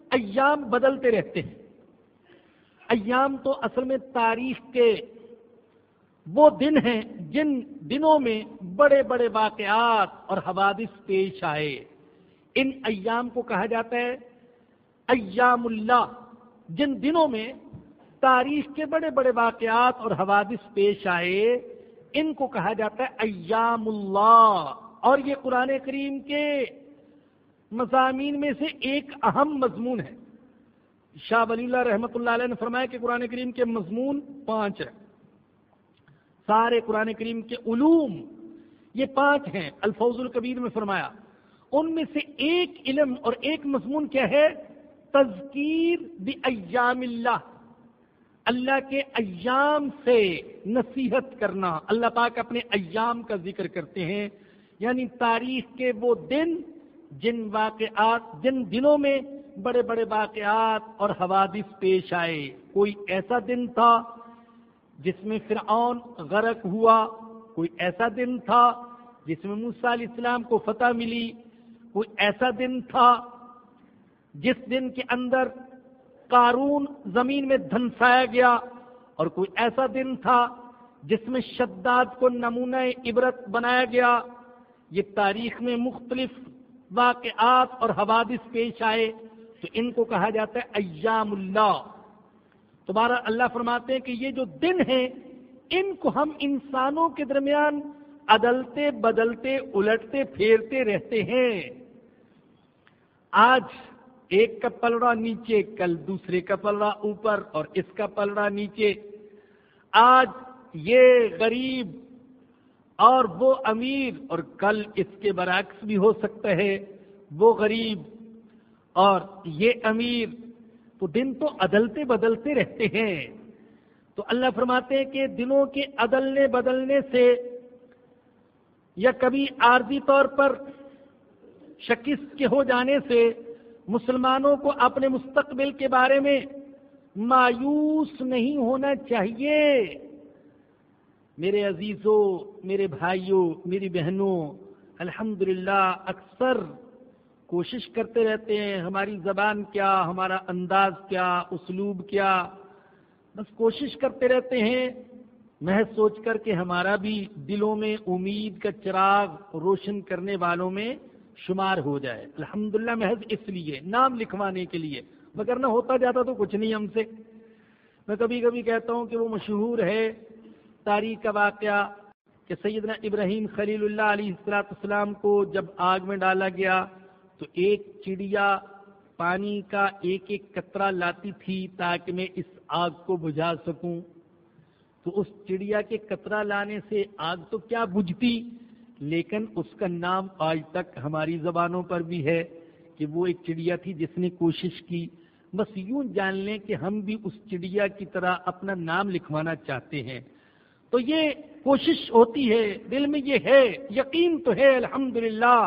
Speaker 2: ایام بدلتے رہتے ہیں. ایام تو اصل میں تاریخ کے وہ دن ہیں جن دنوں میں بڑے بڑے واقعات اور حوادث پیش آئے. ان ایام کو کہا جاتا ہے ایام اللہ. جن دنوں میں تاریخ کے بڑے بڑے واقعات اور حوادث پیش آئے ان کو کہا جاتا ہے ایام اللہ. اور یہ قرآن کریم کے مضامین میں سے ایک اہم مضمون ہے. شاہ ولی اللہ رحمۃ اللہ علیہ نے فرمایا کہ قرآن کریم کے مضمون 5 ہیں. سارے قرآن کریم کے علوم یہ 5 ہیں. الفوز الکبیر میں فرمایا ان میں سے ایک علم اور ایک مضمون کیا ہے؟ تذکیر بایام اللہ. اللہ کے ایام سے نصیحت کرنا. اللہ پاک اپنے ایام کا ذکر کرتے ہیں، یعنی تاریخ کے وہ دن جن دنوں میں بڑے بڑے واقعات اور حوادث پیش آئے. کوئی ایسا دن تھا جس میں فرعون غرق ہوا، کوئی ایسا دن تھا جس میں موسیٰ علیہ السلام کو فتح ملی، کوئی ایسا دن تھا جس دن کے اندر قارون زمین میں دھنسایا گیا، اور کوئی ایسا دن تھا جس میں شداد کو نمونہ عبرت بنایا گیا. یہ تاریخ میں مختلف واقعات اور حوادث پیش آئے تو ان کو کہا جاتا ہے ایام اللہ. دوبارہ اللہ فرماتے ہیں کہ یہ جو دن ہیں ان کو ہم انسانوں کے درمیان عدلتے بدلتے الٹتے پھیرتے رہتے ہیں. آج ایک کا پلڑا نیچے، کل دوسرے کا پلڑا اوپر اور اس کا پلڑا نیچے. آج یہ غریب اور وہ امیر، اور کل اس کے برعکس بھی ہو سکتا ہے، وہ غریب اور یہ امیر. تو دن تو عدلتے بدلتے رہتے ہیں. تو اللہ فرماتے ہیں کہ دنوں کے عدلنے بدلنے سے یا کبھی عارضی طور پر شکست کے ہو جانے سے مسلمانوں کو اپنے مستقبل کے بارے میں مایوس نہیں ہونا چاہیے. میرے عزیزوں، میرے بھائیوں، میری بہنوں، الحمدللہ اکثر کوشش کرتے رہتے ہیں ہماری زبان کیا، ہمارا انداز کیا، اسلوب کیا، بس کوشش کرتے رہتے ہیں محض سوچ کر کہ ہمارا بھی دلوں میں امید کا چراغ روشن کرنے والوں میں شمار ہو جائے. الحمدللہ محض اس لیے نام لکھوانے کے لیے، مگر نہ ہوتا جاتا تو کچھ نہیں ہم سے. میں کبھی کبھی کہتا ہوں کہ وہ مشہور ہے تاریخ کا واقعہ کہ سیدنا ابراہیم خلیل اللہ علیہ السلام کو جب آگ میں ڈالا گیا تو ایک چڑیا پانی کا ایک ایک قطرہ لاتی تھی تاکہ میں اس آگ کو بجھا سکوں. تو اس چڑیا کے قطرہ لانے سے آگ تو کیا بجھتی، لیکن اس کا نام آج تک ہماری زبانوں پر بھی ہے کہ وہ ایک چڑیا تھی جس نے کوشش کی. بس یوں جان لیں کہ ہم بھی اس چڑیا کی طرح اپنا نام لکھوانا چاہتے ہیں. تو یہ کوشش ہوتی ہے، دل میں یہ ہے، یقین تو ہے الحمدللہ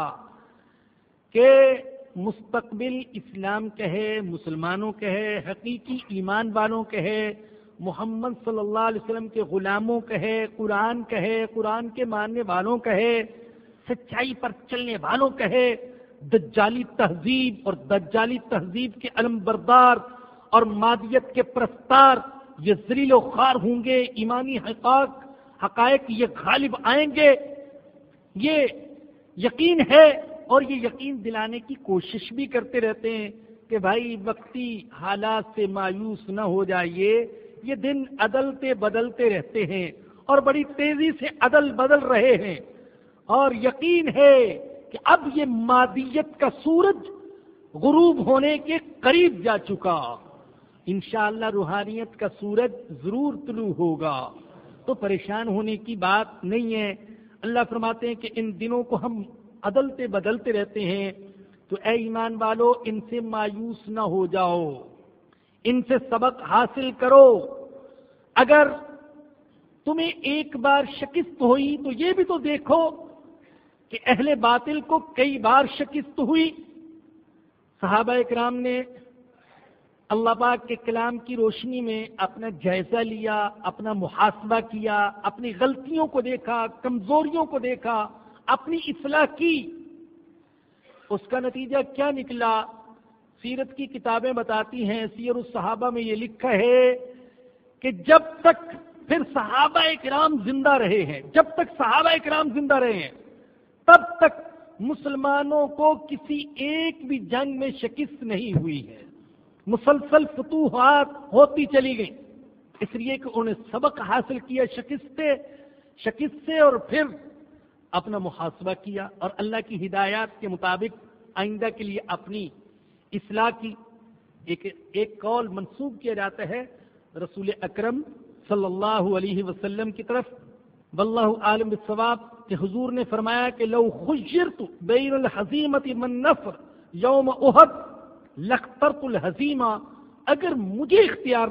Speaker 2: کہ مستقبل اسلام کا ہے، مسلمانوں کا ہے، حقیقی ایمان والوں کا ہے، محمد صلی اللہ علیہ وسلم کے غلاموں کا ہے، قرآن کا ہے، قرآن کے ماننے والوں کا ہے، سچائی پر چلنے والوں کا ہے. دجالی تہذیب اور دجالی تہذیب کے علم بردار اور مادیت کے پرستار یہ ذلیل و خوار ہوں گے. ایمانی حقائق یہ غالب آئیں گے، یہ یقین ہے. اور یہ یقین دلانے کی کوشش بھی کرتے رہتے ہیں کہ بھائی وقتی حالات سے مایوس نہ ہو جائیے. یہ دن عدلتے بدلتے رہتے ہیں اور بڑی تیزی سے عدل بدل رہے ہیں، اور یقین ہے کہ اب یہ مادیت کا سورج غروب ہونے کے قریب جا چکا. انشاءاللہ روحانیت کا سورج ضرور طلوع ہوگا. تو پریشان ہونے کی بات نہیں ہے. اللہ فرماتے ہیں کہ ان دنوں کو ہم عدلتے بدلتے رہتے ہیں، تو اے ایمان والو ان سے مایوس نہ ہو جاؤ، ان سے سبق حاصل کرو. اگر تمہیں ایک بار شکست ہوئی تو یہ بھی تو دیکھو کہ اہل باطل کو کئی بار شکست ہوئی. صحابہ اکرام نے اللہ پاک کے کلام کی روشنی میں اپنا جائزہ لیا، اپنا محاسبہ کیا، اپنی غلطیوں کو دیکھا، کمزوریوں کو دیکھا، اپنی اصلاح کی. اس کا نتیجہ کیا نکلا؟ سیرت کی کتابیں بتاتی ہیں، سیر الصحابہ میں یہ لکھا ہے کہ جب تک پھر صحابہ کرام زندہ رہے ہیں، جب تک صحابہ کرام زندہ رہے ہیں، تب تک مسلمانوں کو کسی ایک بھی جنگ میں شکست نہیں ہوئی ہے، مسلسل فتوحات ہوتی چلی گئیں، اس لیے کہ انہوں نے سبق حاصل کیا شکست سے اور پھر اپنا محاسبہ کیا اور اللہ کی ہدایات کے مطابق آئندہ کے لیے اپنی اصلاح کی۔ ایک قول منسوب کیا جاتا ہے رسول اکرم صلی اللہ علیہ وسلم کی طرف، واللہ عالم بالصواب، کہ حضور نے فرمایا کہ لو خیرت بین الحزیمۃ والنصر یوم احد لاخترت الحزیمہ، اگر مجھے اختیار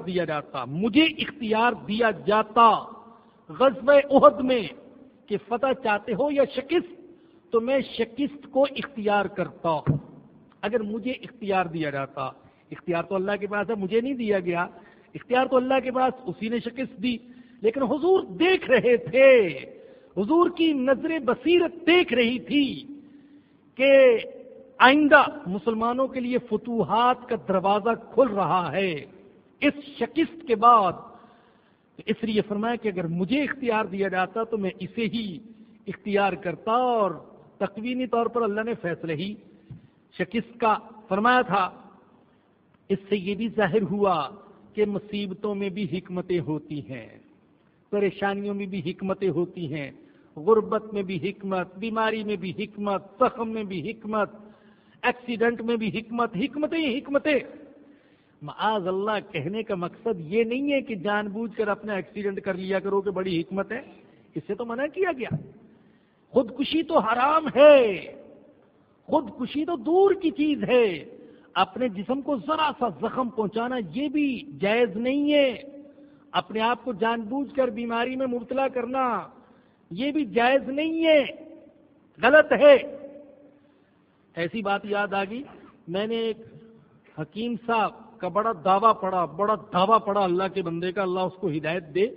Speaker 2: دیا جاتا غزوہ احد میں کہ فتح چاہتے ہو یا شکست، تو میں شکست کو اختیار کرتا۔ اگر مجھے اختیار دیا جاتا، اختیار تو اللہ کے پاس ہے، مجھے نہیں دیا گیا، اختیار تو اللہ کے پاس، اسی نے شکست دی، لیکن حضور دیکھ رہے تھے، حضور کی نظر بصیرت دیکھ رہی تھی کہ آئندہ مسلمانوں کے لیے فتوحات کا دروازہ کھل رہا ہے اس شکست کے بعد، اس لیے فرمایا کہ اگر مجھے اختیار دیا جاتا تو میں اسے ہی اختیار کرتا، اور تقوینی طور پر اللہ نے فیصلہ ہی شکست کا فرمایا تھا۔ اس سے یہ بھی ظاہر ہوا کہ مصیبتوں میں بھی حکمتیں ہوتی ہیں، پریشانیوں میں بھی حکمتیں ہوتی ہیں، غربت میں بھی حکمت، بیماری میں بھی حکمت، زخم میں بھی حکمت، ایکسیڈنٹ میں بھی حکمتیں ہی حکمتیں۔ معاذ اللہ، کہنے کا مقصد یہ نہیں ہے کہ جان بوجھ کر اپنا ایکسیڈنٹ کر لیا کرو کہ بڑی حکمت ہے، اس سے تو منع کیا گیا۔ خودکشی تو حرام ہے، خودکشی تو دور کی چیز ہے، اپنے جسم کو ذرا سا زخم پہنچانا یہ بھی جائز نہیں ہے، اپنے آپ کو جان بوجھ کر بیماری میں مبتلا کرنا یہ بھی جائز نہیں ہے، غلط ہے۔ ایسی بات یاد آ گئی، میں نے ایک حکیم صاحب کا بڑا دعویٰ پڑا اللہ کے بندے کا، اللہ اس کو ہدایت دے،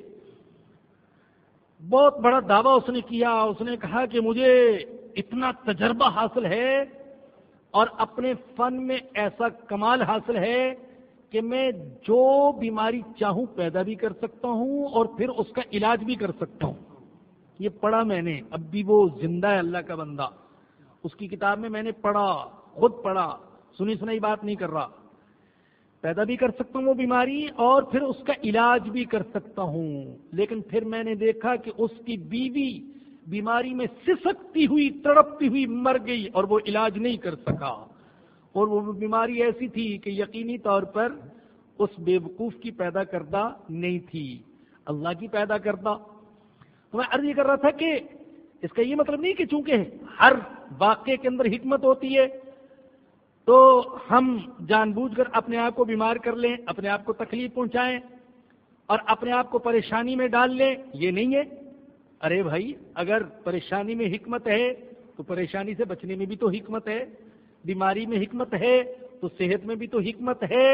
Speaker 2: بہت بڑا دعویٰ اس نے کیا، اس نے کہا کہ مجھے اتنا تجربہ حاصل ہے اور اپنے فن میں ایسا کمال حاصل ہے کہ میں جو بیماری چاہوں پیدا بھی کر سکتا ہوں اور پھر اس کا علاج بھی کر سکتا ہوں۔ یہ پڑھا میں نے، اب بھی وہ زندہ ہے اللہ کا بندہ، اس کی کتاب میں نے پڑھا، خود پڑھا، سنی سنائی بات نہیں کر رہا، پیدا بھی کر سکتا ہوں وہ بیماری اور پھر اس کا علاج بھی کر سکتا ہوں۔ لیکن پھر میں نے دیکھا کہ اس کی بیوی بیماری میں سسکتی ہوئی تڑپتی ہوئی مر گئی اور وہ علاج نہیں کر سکا، اور وہ بیماری ایسی تھی کہ یقینی طور پر اس بیوقوف کی پیدا کردہ نہیں تھی، اللہ کی پیدا کردہ۔ تو میں عرض یہ کر رہا تھا کہ اس کا یہ مطلب نہیں کہ چونکہ ہر واقعے کے اندر حکمت ہوتی ہے تو ہم جان بوجھ کر اپنے آپ کو بیمار کر لیں، اپنے آپ کو تکلیف پہنچائیں اور اپنے آپ کو پریشانی میں ڈال لیں، یہ نہیں ہے۔ ارے بھائی، اگر پریشانی میں حکمت ہے تو پریشانی سے بچنے میں بھی تو حکمت ہے، بیماری میں حکمت ہے تو صحت میں بھی تو حکمت ہے،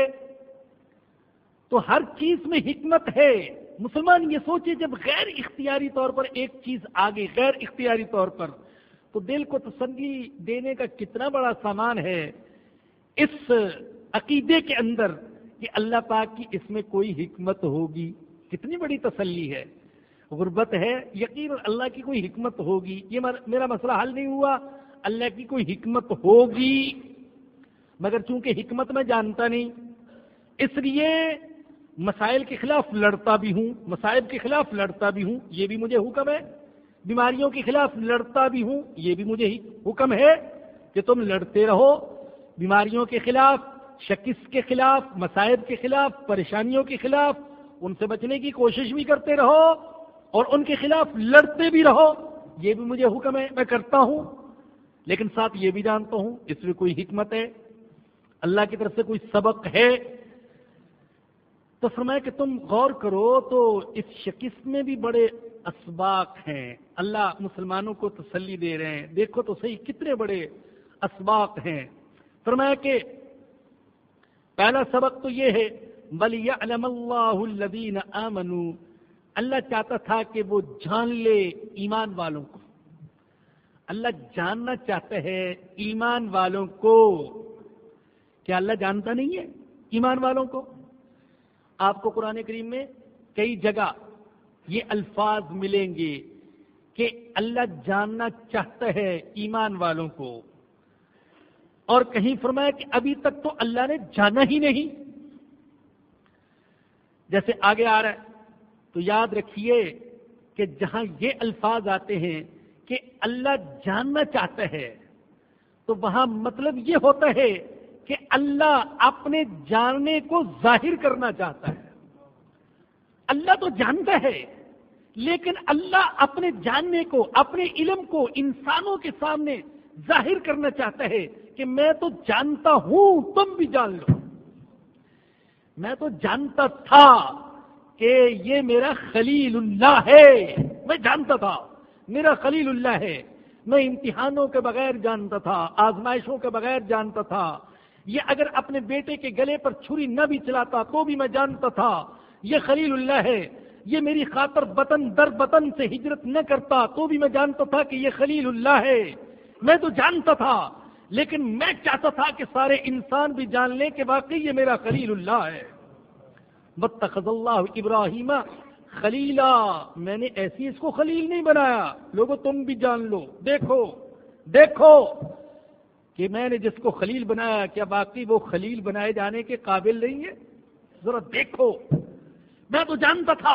Speaker 2: تو ہر چیز میں حکمت ہے۔ مسلمان یہ سوچے جب غیر اختیاری طور پر ایک چیز آگے، غیر اختیاری طور پر، تو دل کو تسلی دینے کا کتنا بڑا سامان ہے اس عقیدے کے اندر کہ اللہ پاک کی اس میں کوئی حکمت ہوگی، کتنی بڑی تسلی ہے۔ غربت ہے، یقین اللہ کی کوئی حکمت ہوگی، یہ میرا مسئلہ حل نہیں ہوا، اللہ کی کوئی حکمت ہوگی، مگر چونکہ حکمت میں جانتا نہیں اس لیے مسائل کے خلاف لڑتا بھی ہوں، مصائب کے خلاف لڑتا بھی ہوں، یہ بھی مجھے حکم ہے، بیماریوں کے خلاف لڑتا بھی ہوں، یہ بھی مجھے حکم ہے کہ تم لڑتے رہو، بیماریوں کے خلاف، شکست کے خلاف، مصائب کے خلاف، پریشانیوں کے خلاف، ان سے بچنے کی کوشش بھی کرتے رہو اور ان کے خلاف لڑتے بھی رہو، یہ بھی مجھے حکم ہے، میں کرتا ہوں، لیکن ساتھ یہ بھی جانتا ہوں اس میں کوئی حکمت ہے، اللہ کی طرف سے کوئی سبق ہے۔ تو فرمایا کہ تم غور کرو تو اس شکست میں بھی بڑے اسباق ہیں، اللہ مسلمانوں کو تسلی دے رہے ہیں، دیکھو تو صحیح کتنے بڑے اسباق ہیں۔ فرمایا کہ پہلا سبق تو یہ ہے وَلِيَعْلَمَ اللَّهُ الَّذِينَ آمَنُوا، اللہ چاہتا تھا کہ وہ جان لے ایمان والوں کو، اللہ جاننا چاہتا ہے ایمان والوں کو کیا اللہ جانتا نہیں ہے ایمان والوں کو؟ آپ کو قرآن کریم میں کئی جگہ یہ الفاظ ملیں گے کہ اللہ جاننا چاہتا ہے ایمان والوں کو، اور کہیں فرمایا کہ ابھی تک تو اللہ نے جانا ہی نہیں. جیسے آگے آ رہا ہے تو یاد رکھیے کہ جہاں یہ الفاظ آتے ہیں کہ اللہ جاننا چاہتا ہے تو وہاں مطلب یہ ہوتا ہے کہ اللہ اپنے جاننے کو ظاہر کرنا چاہتا ہے. اللہ تو جانتا ہے لیکن اللہ اپنے جاننے کو، اپنے علم کو انسانوں کے سامنے ظاہر کرنا چاہتا ہے کہ میں تو جانتا ہوں، تم بھی جان لو. میں تو جانتا تھا کہ یہ میرا خلیل اللہ ہے، میں جانتا تھا میرا خلیل اللہ ہے. میں امتحانوں کے بغیر جانتا تھا، آزمائشوں کے بغیر جانتا تھا. یہ اگر اپنے بیٹے کے گلے پر چھری نہ بھی چلاتا تو بھی میں جانتا تھا یہ خلیل اللہ ہے. یہ میری خاطر وطن در وطن سے ہجرت نہ کرتا تو بھی میں جانتا تھا کہ یہ خلیل اللہ ہے. میں تو جانتا تھا، لیکن میں چاہتا تھا کہ سارے انسان بھی جان لیں کہ واقعی یہ میرا خلیل اللہ ہے. واتخذ اللہ ابراہیم خلیلا، میں نے ایسی اس کو خلیل نہیں بنایا. لوگوں تم بھی جان لو، دیکھو دیکھو کہ میں نے جس کو خلیل بنایا کیا واقعی وہ خلیل بنائے جانے کے قابل نہیں ہے؟ ذرا دیکھو. میں تو جانتا تھا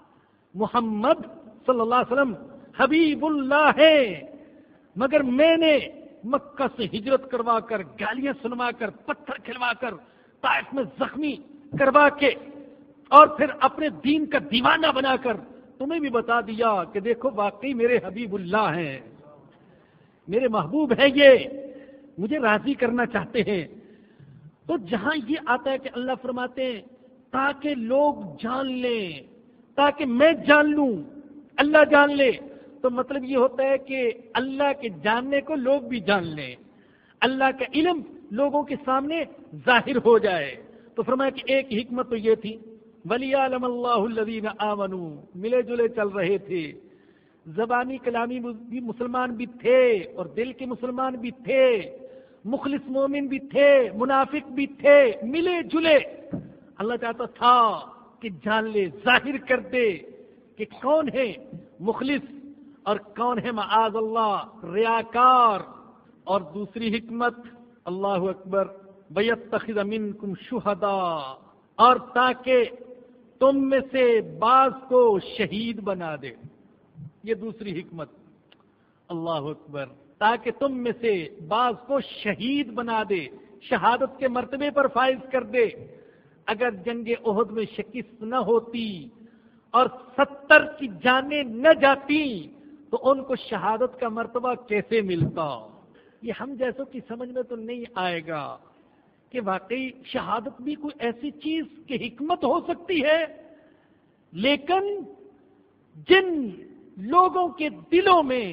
Speaker 2: محمد صلی اللہ علیہ وسلم حبیب اللہ ہے، مگر میں نے مکہ سے ہجرت کروا کر، گالیاں سنوا کر، پتھر کھلوا کر، طائف میں زخمی کروا کے، اور پھر اپنے دین کا دیوانہ بنا کر تمہیں بھی بتا دیا کہ دیکھو واقعی میرے حبیب اللہ ہیں، میرے محبوب ہیں، یہ مجھے راضی کرنا چاہتے ہیں. تو جہاں یہ آتا ہے کہ اللہ فرماتے ہیں تاکہ لوگ جان لیں، تاکہ میں جان لوں، اللہ جان لے، تو مطلب یہ ہوتا ہے کہ اللہ کے جاننے کو لوگ بھی جان لیں، اللہ کا علم لوگوں کے سامنے ظاہر ہو جائے. تو فرمایا کہ ایک حکمت تو یہ تھی وَلِيَعْلَمَ اللَّهُ الَّذِينَ آمَنُوا، ملے جلے چل رہے تھے، زبانی کلامی بھی مسلمان بھی تھے اور دل کے مسلمان بھی تھے، مخلص مومن بھی تھے، منافق بھی تھے، ملے جلے. اللہ چاہتا تھا کہ جان لے، ظاہر کر دے کہ کون ہے مخلص اور کون ہے معاذ اللہ ریاکار. اور دوسری حکمت اللہ اکبر وَيَتَّخِذَ مِنْكُمْ شُهَدَاءَ، اور تاکہ تم میں سے بعض کو شہید بنا دے. یہ دوسری حکمت، اللہ اکبر، تاکہ تم میں سے بعض کو شہید بنا دے، شہادت کے مرتبے پر فائز کر دے. اگر جنگ احد میں شکست نہ ہوتی اور 70 کی جانیں نہ جاتی تو ان کو شہادت کا مرتبہ کیسے ملتا؟ یہ ہم جیسوں کی سمجھ میں تو نہیں آئے گا کہ واقعی شہادت بھی کوئی ایسی چیز کی حکمت ہو سکتی ہے. لیکن جن لوگوں کے دلوں میں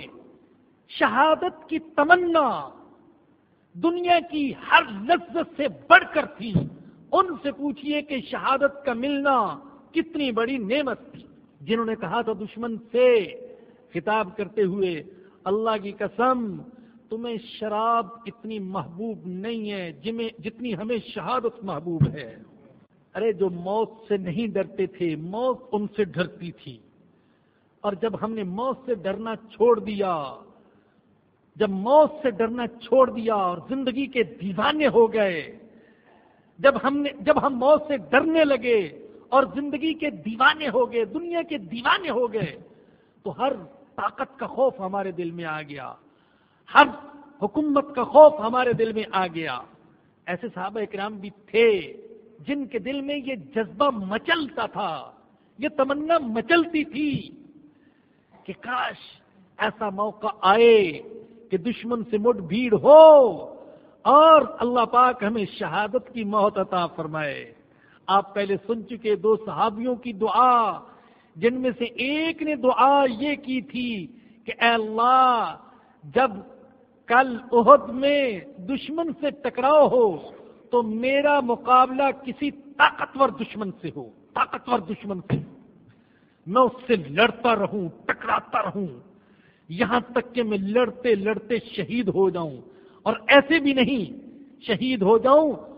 Speaker 2: شہادت کی تمنا دنیا کی ہر لذت سے بڑھ کر تھی، ان سے پوچھئے کہ شہادت کا ملنا کتنی بڑی نعمت تھی. جنہوں نے کہا تھا دشمن سے خطاب کرتے ہوئے اللہ کی قسم تمہیں شراب اتنی محبوب نہیں ہے جتنی ہمیں شہادت محبوب ہے. ارے جو موت سے نہیں ڈرتے تھے موت ان سے ڈرتی تھی، اور جب ہم نے موت سے ڈرنا چھوڑ دیا، جب موت سے ڈرنا چھوڑ دیا اور زندگی کے دیوانے ہو گئے، جب ہم موت سے ڈرنے لگے اور زندگی کے دیوانے ہو گئے، دنیا کے دیوانے ہو گئے، تو ہر طاقت کا خوف ہمارے دل میں آ گیا، ہر حکومت کا خوف ہمارے دل میں آ گیا. ایسے صحابہ اکرام بھی تھے جن کے دل میں یہ جذبہ مچلتا تھا، یہ تمنا مچلتی تھی کہ کاش ایسا موقع آئے کہ دشمن سے مٹ بھیڑ ہو اور اللہ پاک ہمیں شہادت کی موت عطا فرمائے. آپ پہلے سن چکے 2 صحابیوں کی دعا، جن میں سے ایک نے دعا یہ کی تھی کہ اے اللہ جب کل احد میں دشمن سے ٹکراؤ ہو تو میرا مقابلہ کسی طاقتور دشمن سے ہو، طاقتور دشمن سے میں اس سے لڑتا رہوں، ٹکراتا رہوں، یہاں تک کہ میں لڑتے لڑتے شہید ہو جاؤں، اور ایسے بھی نہیں شہید ہو جاؤں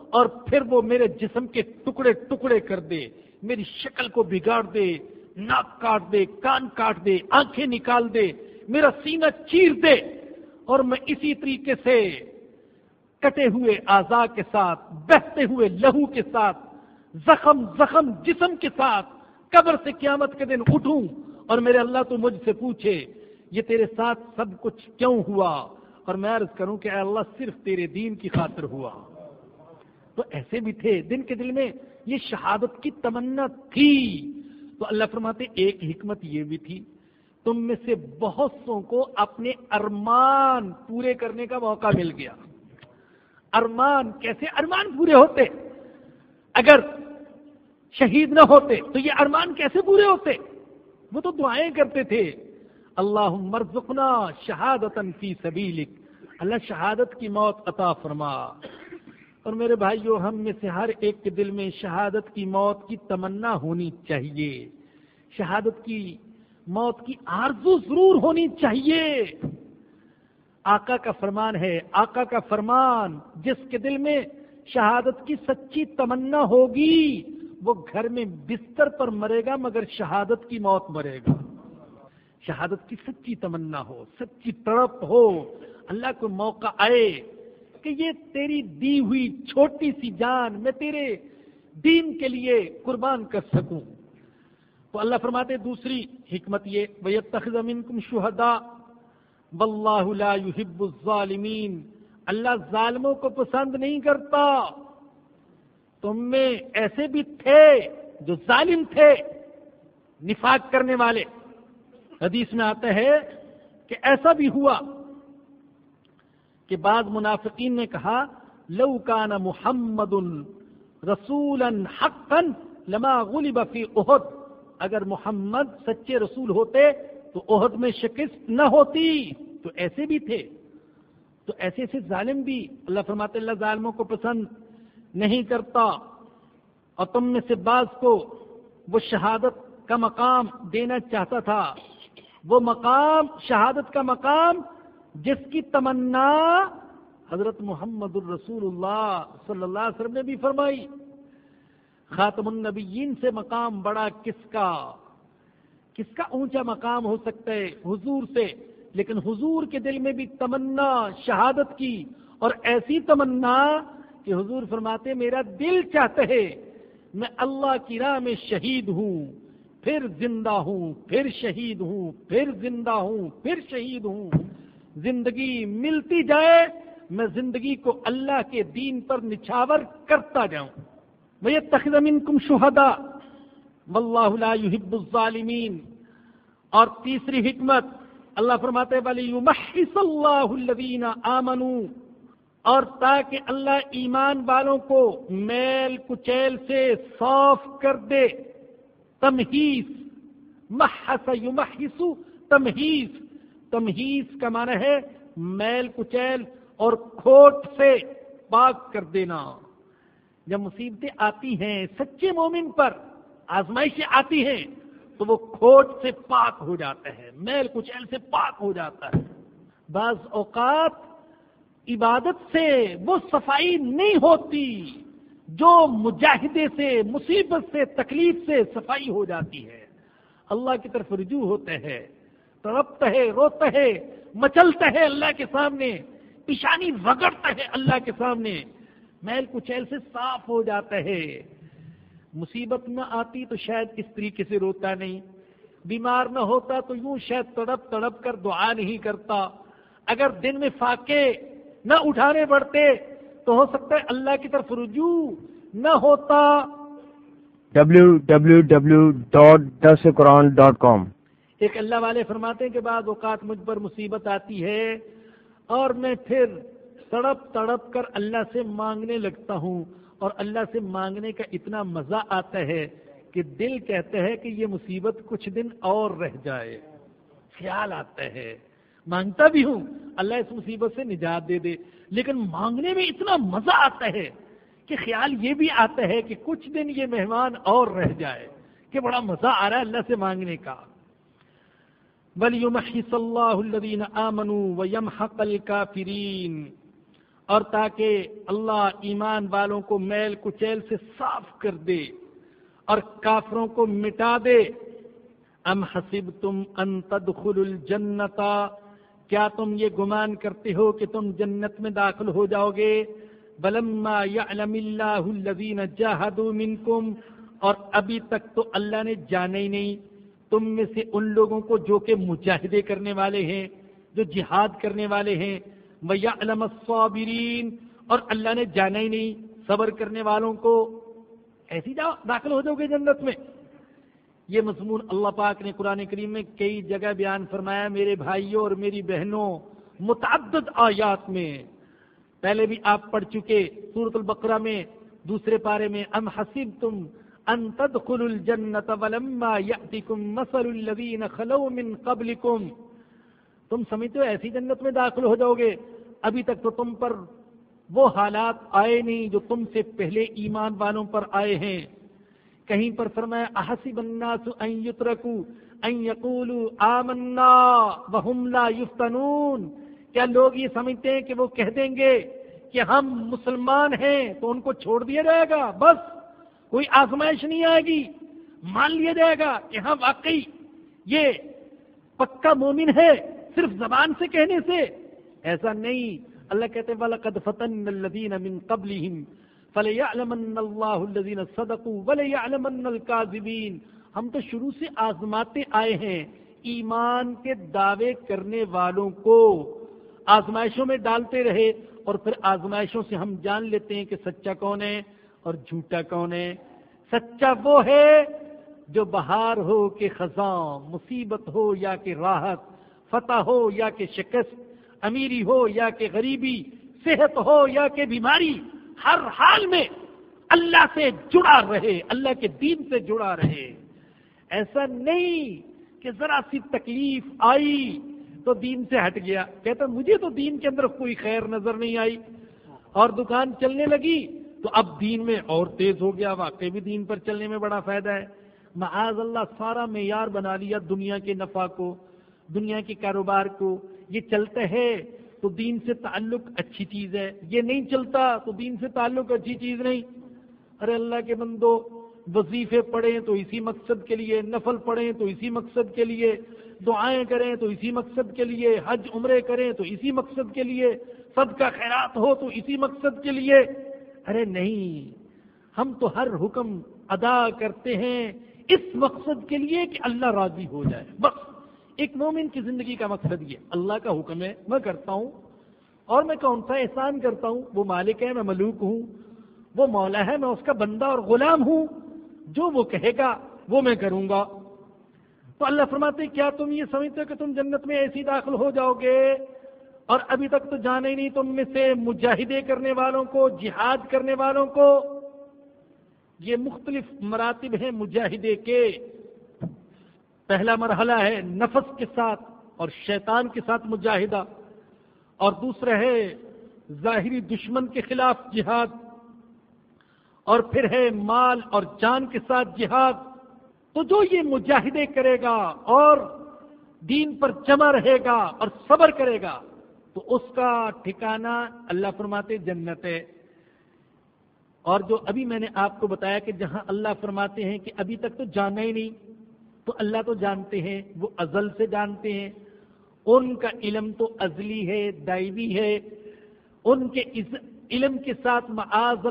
Speaker 2: اور پھر وہ میرے جسم کے ٹکڑے ٹکڑے کر دے، میری شکل کو بگاڑ دے، ناک کاٹ دے، کان کاٹ دے، آنکھیں نکال دے، میرا سینہ چیر دے، اور میں اسی طریقے سے کٹے ہوئے اعضاء کے ساتھ، بہتے ہوئے لہو کے ساتھ، زخم جسم کے ساتھ قبر سے قیامت کے دن اٹھوں، اور میرے اللہ تو مجھ سے پوچھے یہ تیرے ساتھ سب کچھ کیوں ہوا، اور میں عرض کروں کہ اے اللہ صرف تیرے دین کی خاطر ہوا۔ تو ایسے بھی تھے جن کے دل میں یہ شہادت کی تمنا تھی۔ تو اللہ فرماتے ایک حکمت یہ بھی تھی، تم میں سے بہت سوں کو اپنے ارمان پورے کرنے کا موقع مل گیا۔ ارمان کیسے ارمان پورے ہوتے؟ اگر شہید نہ ہوتے تو یہ ارمان کیسے پورے ہوتے؟ وہ تو دعائیں کرتے تھے، اللہم ارزقنا شہادتاً فی سبیلک، اللہ شہادت کی موت عطا فرما۔ اور میرے بھائیو، ہم میں سے ہر ایک کے دل میں شہادت کی موت کی تمنا ہونی چاہیے، شہادت کی موت کی آرزو ضرور ہونی چاہیے۔ آقا کا فرمان ہے، آقا کا فرمان، جس کے دل میں شہادت کی سچی تمنا ہوگی وہ گھر میں بستر پر مرے گا مگر شہادت کی موت مرے گا۔ شہادت کی سچی تمنا ہو، سچی تڑپ ہو، اللہ کو موقع آئے کہ یہ تیری دی ہوئی چھوٹی سی جان میں تیرے دین کے لیے قربان کر سکوں۔ تو اللہ فرماتے دوسری حکمت یہ، وَيَتَّخِذَ مِنكُمْ شُهَدَاءَ وَاللَّهُ لَا يُحِبُّ الظَّالِمِينَ، اللہ ظالموں کو پسند نہیں کرتا۔ تم میں ایسے بھی تھے جو ظالم تھے، نفاق کرنے والے۔ حدیث میں آتا ہے کہ ایسا بھی ہوا کہ بعض منافقین نے کہا لو کان محمد رسولا حقا لما غلب فی احد، اگر محمد سچے رسول ہوتے تو احد میں شکست نہ ہوتی۔ تو ایسے بھی تھے، تو ایسے ایسے ظالم بھی، اللہ فرماتے اللہ ظالموں کو پسند نہیں کرتا۔ اور تم میں سے بعض کو وہ شہادت کا مقام دینا چاہتا تھا، وہ مقام، شہادت کا مقام جس کی تمنا حضرت محمد الرسول اللہ صلی اللہ علیہ وسلم نے بھی فرمائی۔ خاتم النبیین سے مقام بڑا کس کا اونچا مقام ہو سکتا ہے؟ حضور سے۔ لیکن حضور کے دل میں بھی تمنا شہادت کی، اور ایسی تمنا کہ حضور فرماتے میرا دل چاہتا ہے میں اللہ کی راہ میں شہید ہوں، پھر زندہ ہوں، پھر شہید ہوں، پھر زندہ ہوں، پھر شہید ہوں، زندگی ملتی جائے میں زندگی کو اللہ کے دین پر نچھاور کرتا جاؤں۔ وَيَتَّخِذَ مِنكُمْ شُهَدَاءَ وَاللَّهُ لَا يُحِبُّ الظَّالِمِينَ۔ اور تیسری حکمت اللہ فرماتے وَلِيُمَحِّصَ اللَّهُ الَّذِينَ آمَنُوا، اور تاکہ اللہ ایمان والوں کو میل کچیل سے صاف کر دے۔ تمہیز، محس یمحس، تمہیز، تمہیز کا معنی ہے میل کچیل اور کھوٹ سے پاک کر دینا۔ جب مصیبتیں آتی ہیں سچے مومن پر، آزمائشیں آتی ہیں تو وہ کھوٹ سے پاک ہو جاتا ہے، میل کچیل سے پاک ہو جاتا ہے۔ بعض اوقات عبادت سے وہ صفائی نہیں ہوتی جو مجاہدے سے، مصیبت سے، تکلیف سے صفائی ہو جاتی ہے۔ اللہ کی طرف رجوع ہوتا ہے، تڑپتا ہے، روتا ہے، مچلتا ہے اللہ کے سامنے، پیشانی رگڑتا ہے اللہ کے سامنے، میل کچیل سے صاف ہو جاتا ہے۔ مصیبت نہ آتی تو شاید اس طریقے سے روتا نہیں، بیمار نہ ہوتا تو یوں شاید تڑپ تڑپ کر دعا نہیں کرتا، اگر دن میں فاقے نہ اٹھانے پڑتے تو ہو سکتا ہے اللہ کی طرف رجوع نہ ہوتا۔
Speaker 1: www.darsequran.com۔
Speaker 2: ایک اللہ والے فرماتے ہیں کہ بعض اوقات مجھ پر مصیبت آتی ہے اور میں پھر تڑپ تڑپ کر اللہ سے مانگنے لگتا ہوں، اور اللہ سے مانگنے کا اتنا مزہ آتا ہے کہ دل کہتا ہے کہ یہ مصیبت کچھ دن اور رہ جائے، خیال آتا ہے، مانگتا بھی ہوں اللہ اس مصیبت سے نجات دے دے، لیکن مانگنے میں اتنا مزہ آتا ہے کہ خیال یہ بھی آتا ہے کہ کچھ دن یہ مہمان اور رہ جائے، کہ بڑا مزہ آ رہا ہے اللہ سے مانگنے کا۔ وَلِيُمَحِّصَ اللَّهُ الَّذِينَ آمَنُوا وَيَمْحَقَ الْكَافِرِينَ۔ اور تاکہ اللہ ایمان والوں کو میل کچیل سے صاف کر دے اور کافروں کو مٹا دے۔ ام حسبتم ان تدخلوا الجنۃ، کیا تم یہ گمان کرتے ہو کہ تم جنت میں داخل ہو جاؤ گے؟ ولما یعلم اللہ الذین جاہدوا منکم، اور ابھی تک تو اللہ نے جانا ہی نہیں تم میں سے ان لوگوں کو جو کہ مجاہدے کرنے والے ہیں، جو جہاد کرنے والے ہیں۔ وَيَعْلَمَ الصَّابِرِينَ، اور اللہ نے جانا ہی نہیں صبر کرنے والوں کو۔ ایسی داخل ہو جاؤ گے جنت میں۔ یہ مضمون اللہ پاک نے قرآن کریم میں کئی جگہ بیان فرمایا میرے بھائیوں اور میری بہنوں، متعدد آیات میں۔ پہلے بھی آپ پڑھ چکے سورۃ البقرہ میں دوسرے پارے میں، ام حسبتم ان تدخلوا الجنۃ ولما یأتکم مثل الذین خلوا من قبلکم، تم سمجھتے ہو ایسی جنت میں داخل ہو جاؤ گے، ابھی تک تو تم پر وہ حالات آئے نہیں جو تم سے پہلے ایمان والوں پر آئے ہیں۔ کہیں پر فرمایا احسب الناس ان یترکوا ان یقولوا آمنا وهم لا یفتنون، کیا لوگ یہ سمجھتے ہیں کہ وہ کہہ دیں گے کہ ہم مسلمان ہیں تو ان کو چھوڑ دیا جائے گا، بس کوئی آزمائش نہیں آئے گی، مان لیا جائے گا کہ ہاں واقعی یہ پکا مومن ہے صرف زبان سے کہنے سے؟ ایسا نہیں۔ اللہ کہتے وَلَقَدْ فَتَنَّ الَّذِينَ مِن قَبْلِهِمْ فَلَيَعْلَمَنَّ اللَّهُ الَّذِينَ صَدَقُوا وَلَيَعْلَمَنَّ الْكَاذِبِينَ، ہم تو شروع سے آزماتے آئے ہیں ایمان کے دعوے کرنے والوں کو، آزمائشوں میں ڈالتے رہے، اور پھر آزمائشوں سے ہم جان لیتے ہیں کہ سچا کون ہے اور جھوٹا کون ہے۔ سچا وہ ہے جو بہار ہو کہ خزاں، مصیبت ہو یا کہ راحت، فتح ہو یا کہ شکست، امیری ہو یا کہ غریبی، صحت ہو یا کہ بیماری، ہر حال میں اللہ سے جڑا رہے، اللہ کے دین سے جڑا رہے۔ ایسا نہیں کہ ذرا سی تکلیف آئی تو دین سے ہٹ گیا، کہتا مجھے تو دین کے اندر کوئی خیر نظر نہیں آئی، اور دکان چلنے لگی تو اب دین میں اور تیز ہو گیا، واقعی بھی دین پر چلنے میں بڑا فائدہ ہے۔ معاذ اللہ سارا معیار بنا لیا دنیا کے نفع کو، دنیا کے کاروبار کو، یہ چلتا ہے تو دین سے تعلق اچھی چیز ہے، یہ نہیں چلتا تو دین سے تعلق اچھی چیز نہیں۔ ارے اللہ کے بندو، وظیفے پڑھیں تو اسی مقصد کے لیے، نفل پڑھیں تو اسی مقصد کے لیے، دعائیں کریں تو اسی مقصد کے لیے، حج عمرے کریں تو اسی مقصد کے لیے، صدقہ خیرات ہو تو اسی مقصد کے لیے۔ ارے نہیں، ہم تو ہر حکم ادا کرتے ہیں اس مقصد کے لیے کہ اللہ راضی ہو جائے، بس۔ ایک مومن کی زندگی کا مقصد یہ اللہ کا حکم ہے میں کرتا ہوں، اور میں کون سا احسان کرتا ہوں، وہ مالک ہے میں ملوک ہوں، وہ مولا ہے میں اس کا بندہ اور غلام ہوں، جو وہ کہے گا وہ میں کروں گا۔ تو اللہ فرماتے کیا تم یہ سمجھتے ہو کہ تم جنت میں ایسی داخل ہو جاؤ گے اور ابھی تک تو جانا ہی نہیں تم میں سے مجاہدے کرنے والوں کو، جہاد کرنے والوں کو؟ یہ مختلف مراتب ہیں مجاہدے کے۔ پہلا مرحلہ ہے نفس کے ساتھ اور شیطان کے ساتھ مجاہدہ، اور دوسرا ہے ظاہری دشمن کے خلاف جہاد، اور پھر ہے مال اور جان کے ساتھ جہاد۔ تو جو یہ مجاہدے کرے گا اور دین پر جمع رہے گا اور صبر کرے گا تو اس کا ٹھکانہ اللہ فرماتے جنت ہے۔ اور جو ابھی میں نے آپ کو بتایا کہ جہاں اللہ فرماتے ہیں کہ ابھی تک تو جانا ہی نہیں، تو اللہ تو جانتے ہیں، وہ ازل سے جانتے ہیں، ان کا علم تو ازلی ہے، دائمی ہے، ان کے علم کے ساتھ معاذ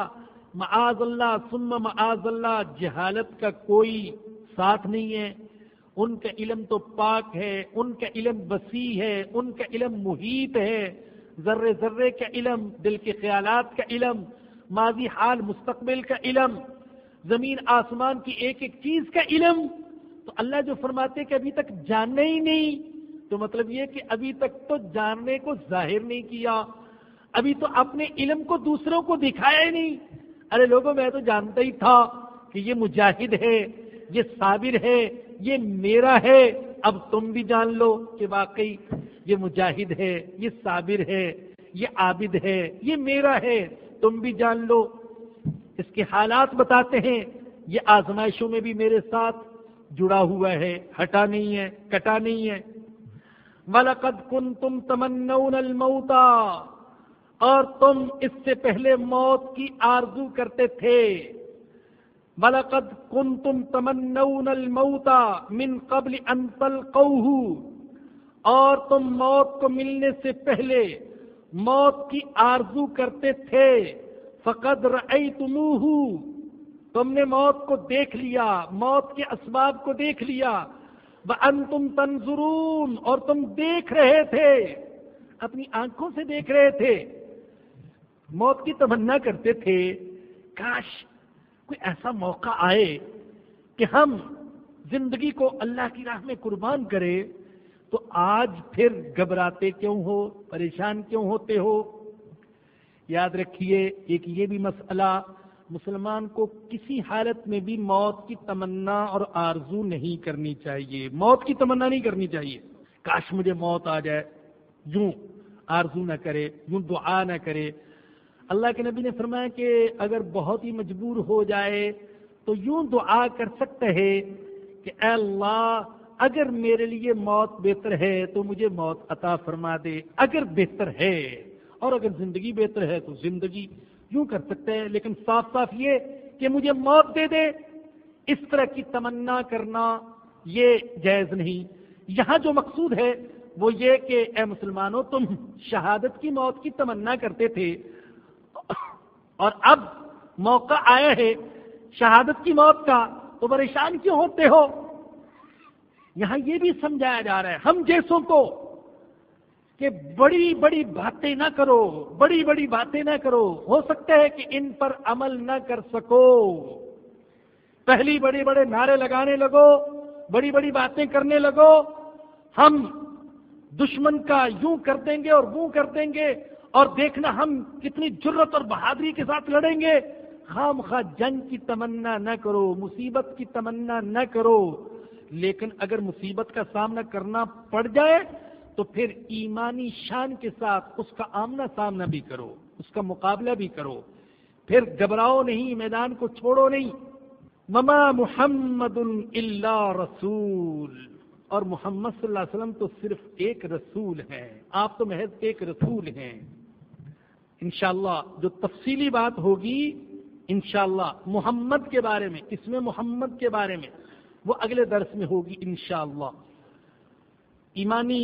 Speaker 2: اللہ ثم معاذ اللہ جہالت کا کوئی ساتھ نہیں ہے۔ ان کا علم تو پاک ہے، ان کا علم وسیع ہے، ان کا علم محیط ہے، ذرے ذرے کا علم، دل کے خیالات کا علم، ماضی حال مستقبل کا علم، زمین آسمان کی ایک ایک چیز کا علم۔ تو اللہ جو فرماتے کہ ابھی تک جاننا ہی نہیں، تو مطلب یہ کہ ابھی تک تو جاننے کو ظاہر نہیں کیا، ابھی تو اپنے علم کو دوسروں کو دکھایا ہی نہیں۔ ارے لوگوں میں تو جانتا ہی تھا کہ یہ مجاہد ہے، یہ صابر ہے، یہ میرا ہے، اب تم بھی جان لو کہ واقعی یہ مجاہد ہے، یہ صابر ہے، یہ عابد ہے، یہ میرا ہے، تم بھی جان لو۔ اس کے حالات بتاتے ہیں، یہ آزمائشوں میں بھی میرے ساتھ جڑا ہوا ہے، ہٹا نہیں ہے، کٹا نہیں ہے۔ وَلَقَدْ كُنْتُمْ تَمَنَّوْنَ الْمَوْتَ، اور تم اس سے پہلے موت کی آرزو کرتے تھے. وَلَقَدْ كُنْتُمْ تَمَنَّوْنَ الْمَوْتَ مِنْ قَبْلِ أَنْ تَلْقَوْهُ، اور تم موت کو ملنے سے پہلے موت کی آرزو کرتے تھے. فَقَدْ رَأَيْتُمُوهُ، تم نے موت کو دیکھ لیا، موت کے اسباب کو دیکھ لیا. وَأَنْتُمْ تَنْظُرُونَ، اور تم دیکھ رہے تھے، اپنی آنکھوں سے دیکھ رہے تھے. موت کی تمنا کرتے تھے کاش کوئی ایسا موقع آئے کہ ہم زندگی کو اللہ کی راہ میں قربان کرے. تو آج پھر گھبراتے کیوں ہو، پریشان کیوں ہوتے ہو؟ یاد رکھیے ایک یہ بھی مسئلہ، مسلمان کو کسی حالت میں بھی موت کی تمنا اور آرزو نہیں کرنی چاہیے. موت کی تمنا نہیں کرنی چاہیے. کاش مجھے موت آ جائے، یوں آرزو نہ کرے، یوں دعا نہ کرے. اللہ کے نبی نے فرمایا کہ اگر بہت ہی مجبور ہو جائے تو یوں دعا کر سکتے ہے کہ اے اللہ اگر میرے لیے موت بہتر ہے تو مجھے موت عطا فرما دے، اگر بہتر ہے، اور اگر زندگی بہتر ہے تو زندگی، یوں کر سکتے ہیں. لیکن صاف صاف یہ کہ مجھے موت دے دے، اس طرح کی تمنا کرنا یہ جائز نہیں. یہاں جو مقصود ہے وہ یہ کہ اے مسلمانوں، تم شہادت کی موت کی تمنا کرتے تھے اور اب موقع آیا ہے شہادت کی موت کا، تو پریشان کیوں ہوتے ہو؟ یہاں یہ بھی سمجھایا جا رہا ہے ہم جیسوں کو کہ بڑی بڑی باتیں نہ کرو، بڑی بڑی باتیں نہ کرو. ہو سکتا ہے کہ ان پر عمل نہ کر سکو. پہلی بڑے بڑے نعرے لگانے لگو، بڑی بڑی باتیں کرنے لگو، ہم دشمن کا یوں کر دیں گے اور وہ کر دیں گے، اور دیکھنا ہم کتنی جرت اور بہادری کے ساتھ لڑیں گے. خام خواہ جنگ کی تمنا نہ کرو، مصیبت کی تمنا نہ کرو. لیکن اگر مصیبت کا سامنا کرنا پڑ جائے تو پھر ایمانی شان کے ساتھ اس کا آمنا سامنا بھی کرو، اس کا مقابلہ بھی کرو. پھر گھبراؤ نہیں، میدان کو چھوڑو نہیں. وما محمد الا رسول، اور محمد صلی اللہ علیہ وسلم تو صرف ایک رسول ہیں، آپ تو محض ایک رسول ہیں. انشاءاللہ جو تفصیلی بات ہوگی انشاءاللہ محمد کے بارے میں، اس میں محمد کے بارے میں، وہ اگلے درس میں ہوگی انشاءاللہ. ایمانی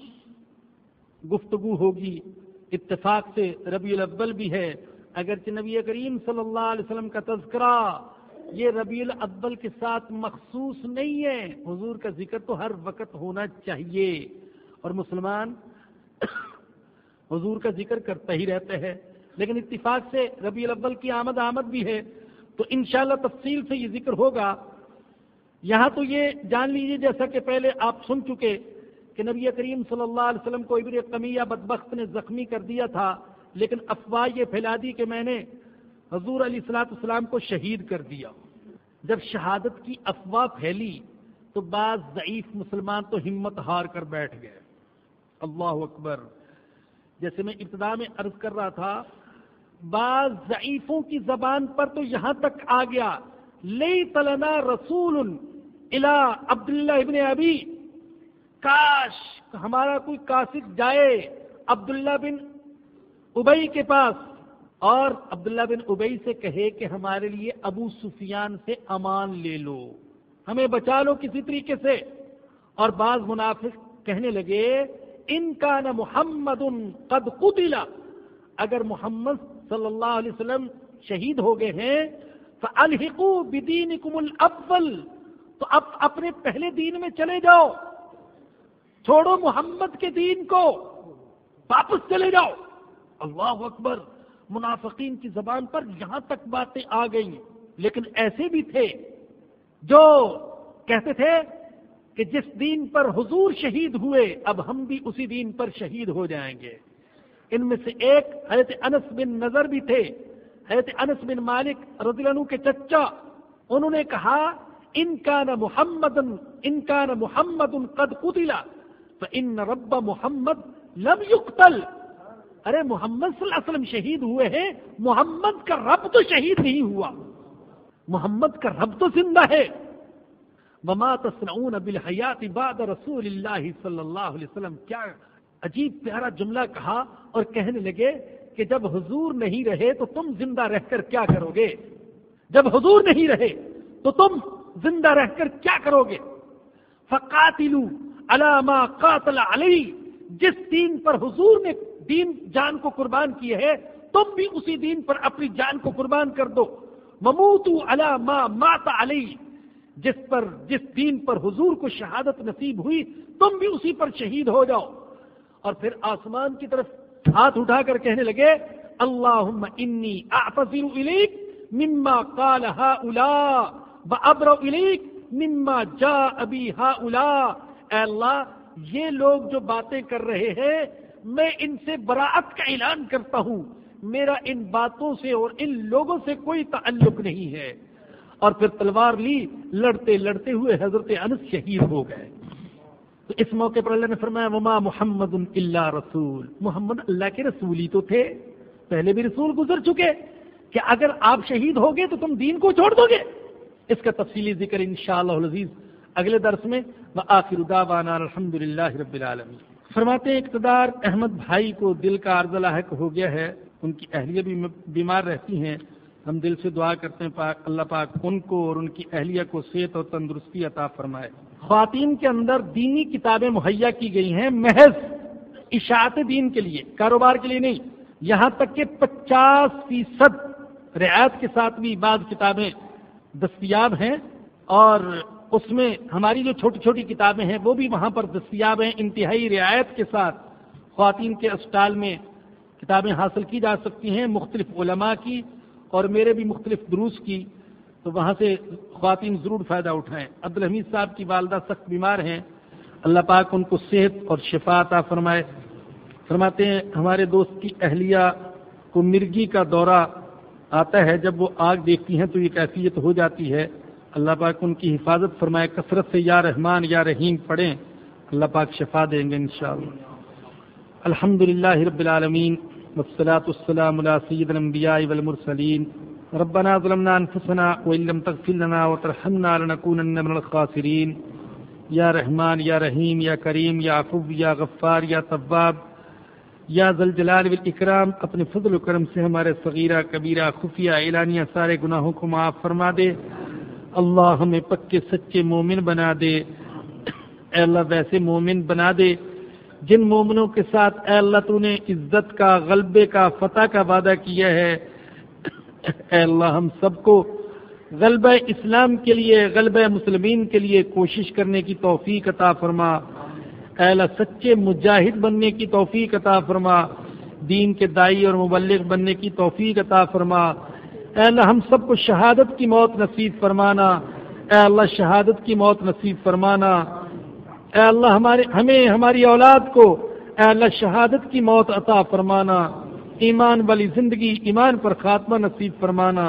Speaker 2: گفتگو ہوگی. اتفاق سے ربیع الاول بھی ہے، اگرچہ نبی کریم صلی اللہ علیہ وسلم کا تذکرہ یہ ربیع الاول کے ساتھ مخصوص نہیں ہے. حضور کا ذکر تو ہر وقت ہونا چاہیے، اور مسلمان حضور کا ذکر کرتا ہی رہتا ہے. لیکن اتفاق سے ربیع الاول کی آمد بھی ہے، تو انشاءاللہ تفصیل سے یہ ذکر ہوگا. یہاں تو یہ جان لیجیے جیسا کہ پہلے آپ سن چکے کہ نبی کریم صلی اللہ علیہ وسلم کو ابن قمیہ بدبخت نے زخمی کر دیا تھا، لیکن افواہ یہ پھیلا دی کہ میں نے حضور علیہ الصلوۃ والسلام کو شہید کر دیا. جب شہادت کی افواہ پھیلی تو بعض ضعیف مسلمان تو ہمت ہار کر بیٹھ گئے. اللہ اکبر. جیسے میں ابتدا میں عرض کر رہا تھا، بعض ضعیفوں کی زبان پر تو یہاں تک آ گیا لیت لنا رسول الی عبداللہ ابن ابی، کاش ہمارا کوئی قاصد جائے عبداللہ بن ابی کے پاس اور عبداللہ بن ابی سے کہے کہ ہمارے لیے ابو سفیان سے امان لے لو، ہمیں بچا لو کسی طریقے سے. اور بعض منافق کہنے لگے ان کان محمد قد قتل، اگر محمد صلی اللہ علیہ وسلم شہید ہو گئے ہیں فالحقوا بدینکم الاول، تو اب اپنے پہلے دین میں چلے جاؤ، چھوڑو محمد کے دین کو، واپس چلے جاؤ. اللہ اکبر. منافقین کی زبان پر یہاں تک باتیں آ گئیں. لیکن ایسے بھی تھے جو کہتے تھے کہ جس دین پر حضور شہید ہوئے اب ہم بھی اسی دین پر شہید ہو جائیں گے. ان میں سے ایک حضرت انس بن نضر بھی تھے، حضرت انس بن مالک رضی اللہ عنہ کے چچا. انہوں نے کہا ان کان محمد قد قتل فان رب محمد لم يقتل. ارے محمد صلی اللہ علیہ وسلم شہید ہوئے ہیں، محمد کا رب تو شہید نہیں ہوا، محمد کا رب تو زندہ ہے. وما تصنعون بالحیات بعد رسول اللہ صلی اللہ علیہ وسلم. کیا عجیب پیارا جملہ کہا، اور کہنے لگے کہ جب حضور نہیں رہے تو تم زندہ رہ کر کیا کرو گے؟ جب حضور نہیں رہے تو تم زندہ رہ کر کیا کرو گے؟ فقاتلوا علی ما قاتل علی، جس دین پر حضور نے دین جان کو قربان کیے ہے تم بھی اسی دین پر اپنی جان کو قربان کر دو۔ وموتوا علی ما مات علی، جس دین پر حضور کو شہادت نصیب ہوئی تم بھی اسی پر شہید ہو جاؤ۔ اور پھر آسمان کی طرف ہاتھ اٹھا کر کہنے لگے اللہم انی اعتذر الیک مما قال ہؤلاء وابرأ الیک مما جاء بی ہؤلاء، اے اللہ یہ لوگ جو باتیں کر رہے ہیں میں ان سے براءت کا اعلان کرتا ہوں، میرا ان باتوں سے اور ان لوگوں سے کوئی تعلق نہیں ہے۔ اور پھر تلوار لی، لڑتے لڑتے ہوئے حضرت انس شہید ہو گئے۔ تو اس موقع پر اللہ نے فرمایا وما محمد الا رسول، محمد اللہ کے رسول ہی تو تھے، پہلے بھی رسول گزر چکے، کہ اگر آپ شہید ہوگے تو تم دین کو چھوڑ دو گے؟ اس کا تفصیلی ذکر انشاءاللہ العزیز اگلے درس میں۔ وآخر دعوانا الحمدللہ رب العالمین۔ فرماتے ہیں اقتدار احمد بھائی کو دل کا عارضہ لاحق ہو گیا ہے، ان کی اہلیہ بھی بیمار رہتی ہیں، ہم دل سے دعا کرتے ہیں اللہ پاک ان کو اور ان کی اہلیہ کو صحت اور تندرستی عطا فرمائے۔ خواتین کے اندر دینی کتابیں مہیا کی گئی ہیں محض اشاعت دین کے لیے، کاروبار کے لیے نہیں، یہاں تک کہ 50% رعایت کے ساتھ بھی بعض کتابیں دستیاب ہیں، اور اس میں ہماری جو چھوٹی چھوٹی کتابیں ہیں وہ بھی وہاں پر دستیاب ہیں، انتہائی رعایت کے ساتھ خواتین کے اسٹال میں کتابیں حاصل کی جا سکتی ہیں، مختلف علماء کی اور میرے بھی مختلف دروس کی، تو وہاں سے خواتین ضرور فائدہ اٹھائیں۔ عبدالحمید صاحب کی والدہ سخت بیمار ہیں، اللہ پاک ان کو صحت اور شفا عطا فرمائے۔ فرماتے ہیں ہمارے دوست کی اہلیہ کو مرگی کا دورہ آتا ہے، جب وہ آگ دیکھتی ہیں تو یہ کیفیت ہو جاتی ہے، اللہ پاک ان کی حفاظت فرمائے، کثرت سے یا رحمان یا رحیم پڑھیں، اللہ پاک شفا دیں گے انشاءاللہ۔ الحمدللہ رب العالمین والصلاة والسلام علی سید الانبیاء والمرسلین۔ ربنا ظلمنا انفسنا وان لم تغفر لنا وترحمنا لنكونن من الخاسرین۔ یا رحمان یا رحیم یا کریم یا عفو یا غفار یا تواب یا ذل جلال والاکرام، اپنے فضل و کرم سے ہمارے صغیرہ کبیرہ خفیہ اعلانیہ سارے گناہوں کو معاف فرما دے۔ اللہ ہمیں پکے سچے مومن بنا دے، اے اللہ ویسے مومن بنا دے جن مومنوں کے ساتھ اے اللہ تو نے عزت کا، غلبے کا، فتح کا وعدہ کیا ہے۔ اے اللہ ہم سب کو غلبہ اسلام کے لیے، غلبہ مسلمین کے لیے کوشش کرنے کی توفیق عطا فرما۔ اے اللہ سچے مجاہد بننے کی توفیق عطا فرما، دین کے داعی اور مبلغ بننے کی توفیق عطا فرما۔ اے اللہ ہم سب کو شہادت کی موت نصیب فرمانا، اے اللہ شہادت کی موت نصیب فرمانا۔ اے اللہ ہمیں ہماری اولاد کو اے اللہ شہادت کی موت عطا فرمانا، ایمان والی زندگی، ایمان پر خاتمہ نصیب فرمانا۔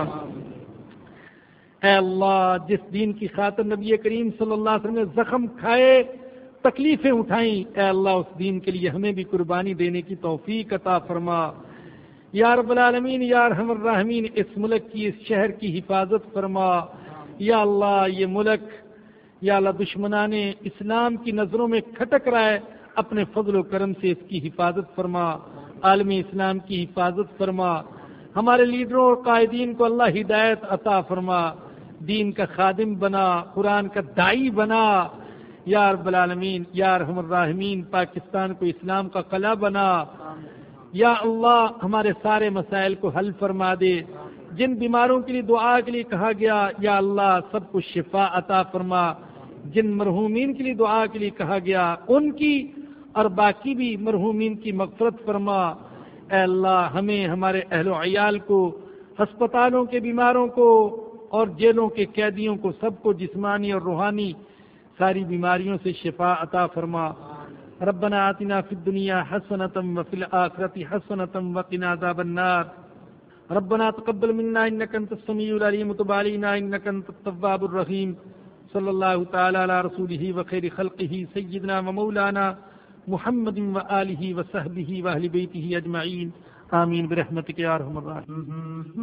Speaker 2: اے اللہ جس دین کی خاطر نبی کریم صلی اللہ علیہ وسلم نے زخم کھائے، تکلیفیں اٹھائیں، اے اللہ اس دین کے لیے ہمیں بھی قربانی دینے کی توفیق عطا فرما۔ یا رب العالمین یا ارحم الراحمین، اس ملک کی، اس شہر کی حفاظت فرما۔ یا اللہ یہ ملک یا اللہ دشمنان اسلام کی نظروں میں کھٹک رہا ہے، اپنے فضل و کرم سے اس کی حفاظت فرما، عالم اسلام کی حفاظت فرما۔ ہمارے لیڈروں اور قائدین کو اللہ ہدایت عطا فرما، دین کا خادم بنا، قرآن کا داعی بنا۔ یا رب العالمین یا ارحم الراحمین، پاکستان کو اسلام کا قلعہ بنا۔ یا اللہ ہمارے سارے مسائل کو حل فرما دے، جن بیماروں کے لیے دعا کے لیے کہا گیا یا اللہ سب کو شفا عطا فرما، جن مرحومین کے لیے دعا کے لیے کہا گیا ان کی اور باقی بھی مرحومین کی مغفرت فرما۔ اے اللہ ہمیں، ہمارے اہل و عیال کو، ہسپتالوں کے بیماروں کو اور جیلوں کے قیدیوں کو، سب کو جسمانی اور روحانی ساری بیماریوں سے شفا عطا فرما۔ ربنا آتنا فی الدنیا حسنۃ وفی الآخرۃ حسنۃ وقنا عذاب النار۔ ربنا تقبل منا انک انت السمیع العلیم وتب علینا انک انت التواب الرحیم۔ صلی اللہ تعالی علی رسولہ وخیر خلقہ سیدنا و مولانا محمد وآلہ وصحبہ واہل بیتہ اجمعین، آمین برحمتک یا ارحم الراحمین۔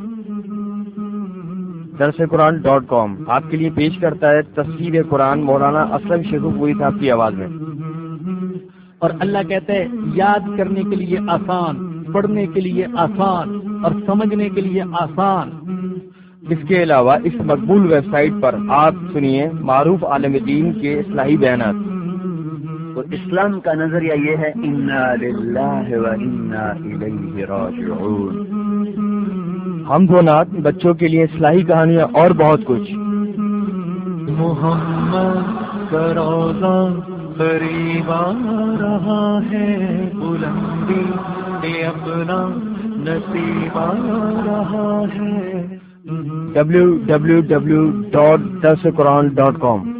Speaker 1: درسقرآن.com آپ کے لیے پیش کرتا ہے تفسیر قرآن مولانا اسلم شیخو پوری صاحب کی آواز میں۔
Speaker 2: اور اللہ کہتا ہے یاد کرنے کے لیے آسان، پڑھنے کے لیے آسان اور سمجھنے کے لیے آسان۔
Speaker 1: اس کے علاوہ اس مقبول ویب سائٹ پر آپ سنیے معروف عالم دین کے اصلاحی بیانات۔
Speaker 3: تو اسلام کا نظریہ یہ ہے انا للہ و انا الیہ راجعون۔
Speaker 1: حمد و نعت، بچوں کے لیے اصلاحی کہانیاں اور بہت کچھ۔
Speaker 4: محمد کا روضہ قریب آ رہا ہے، بلندی یہ اپنا نصیب آ رہا ہے۔
Speaker 1: www.darsulquran.com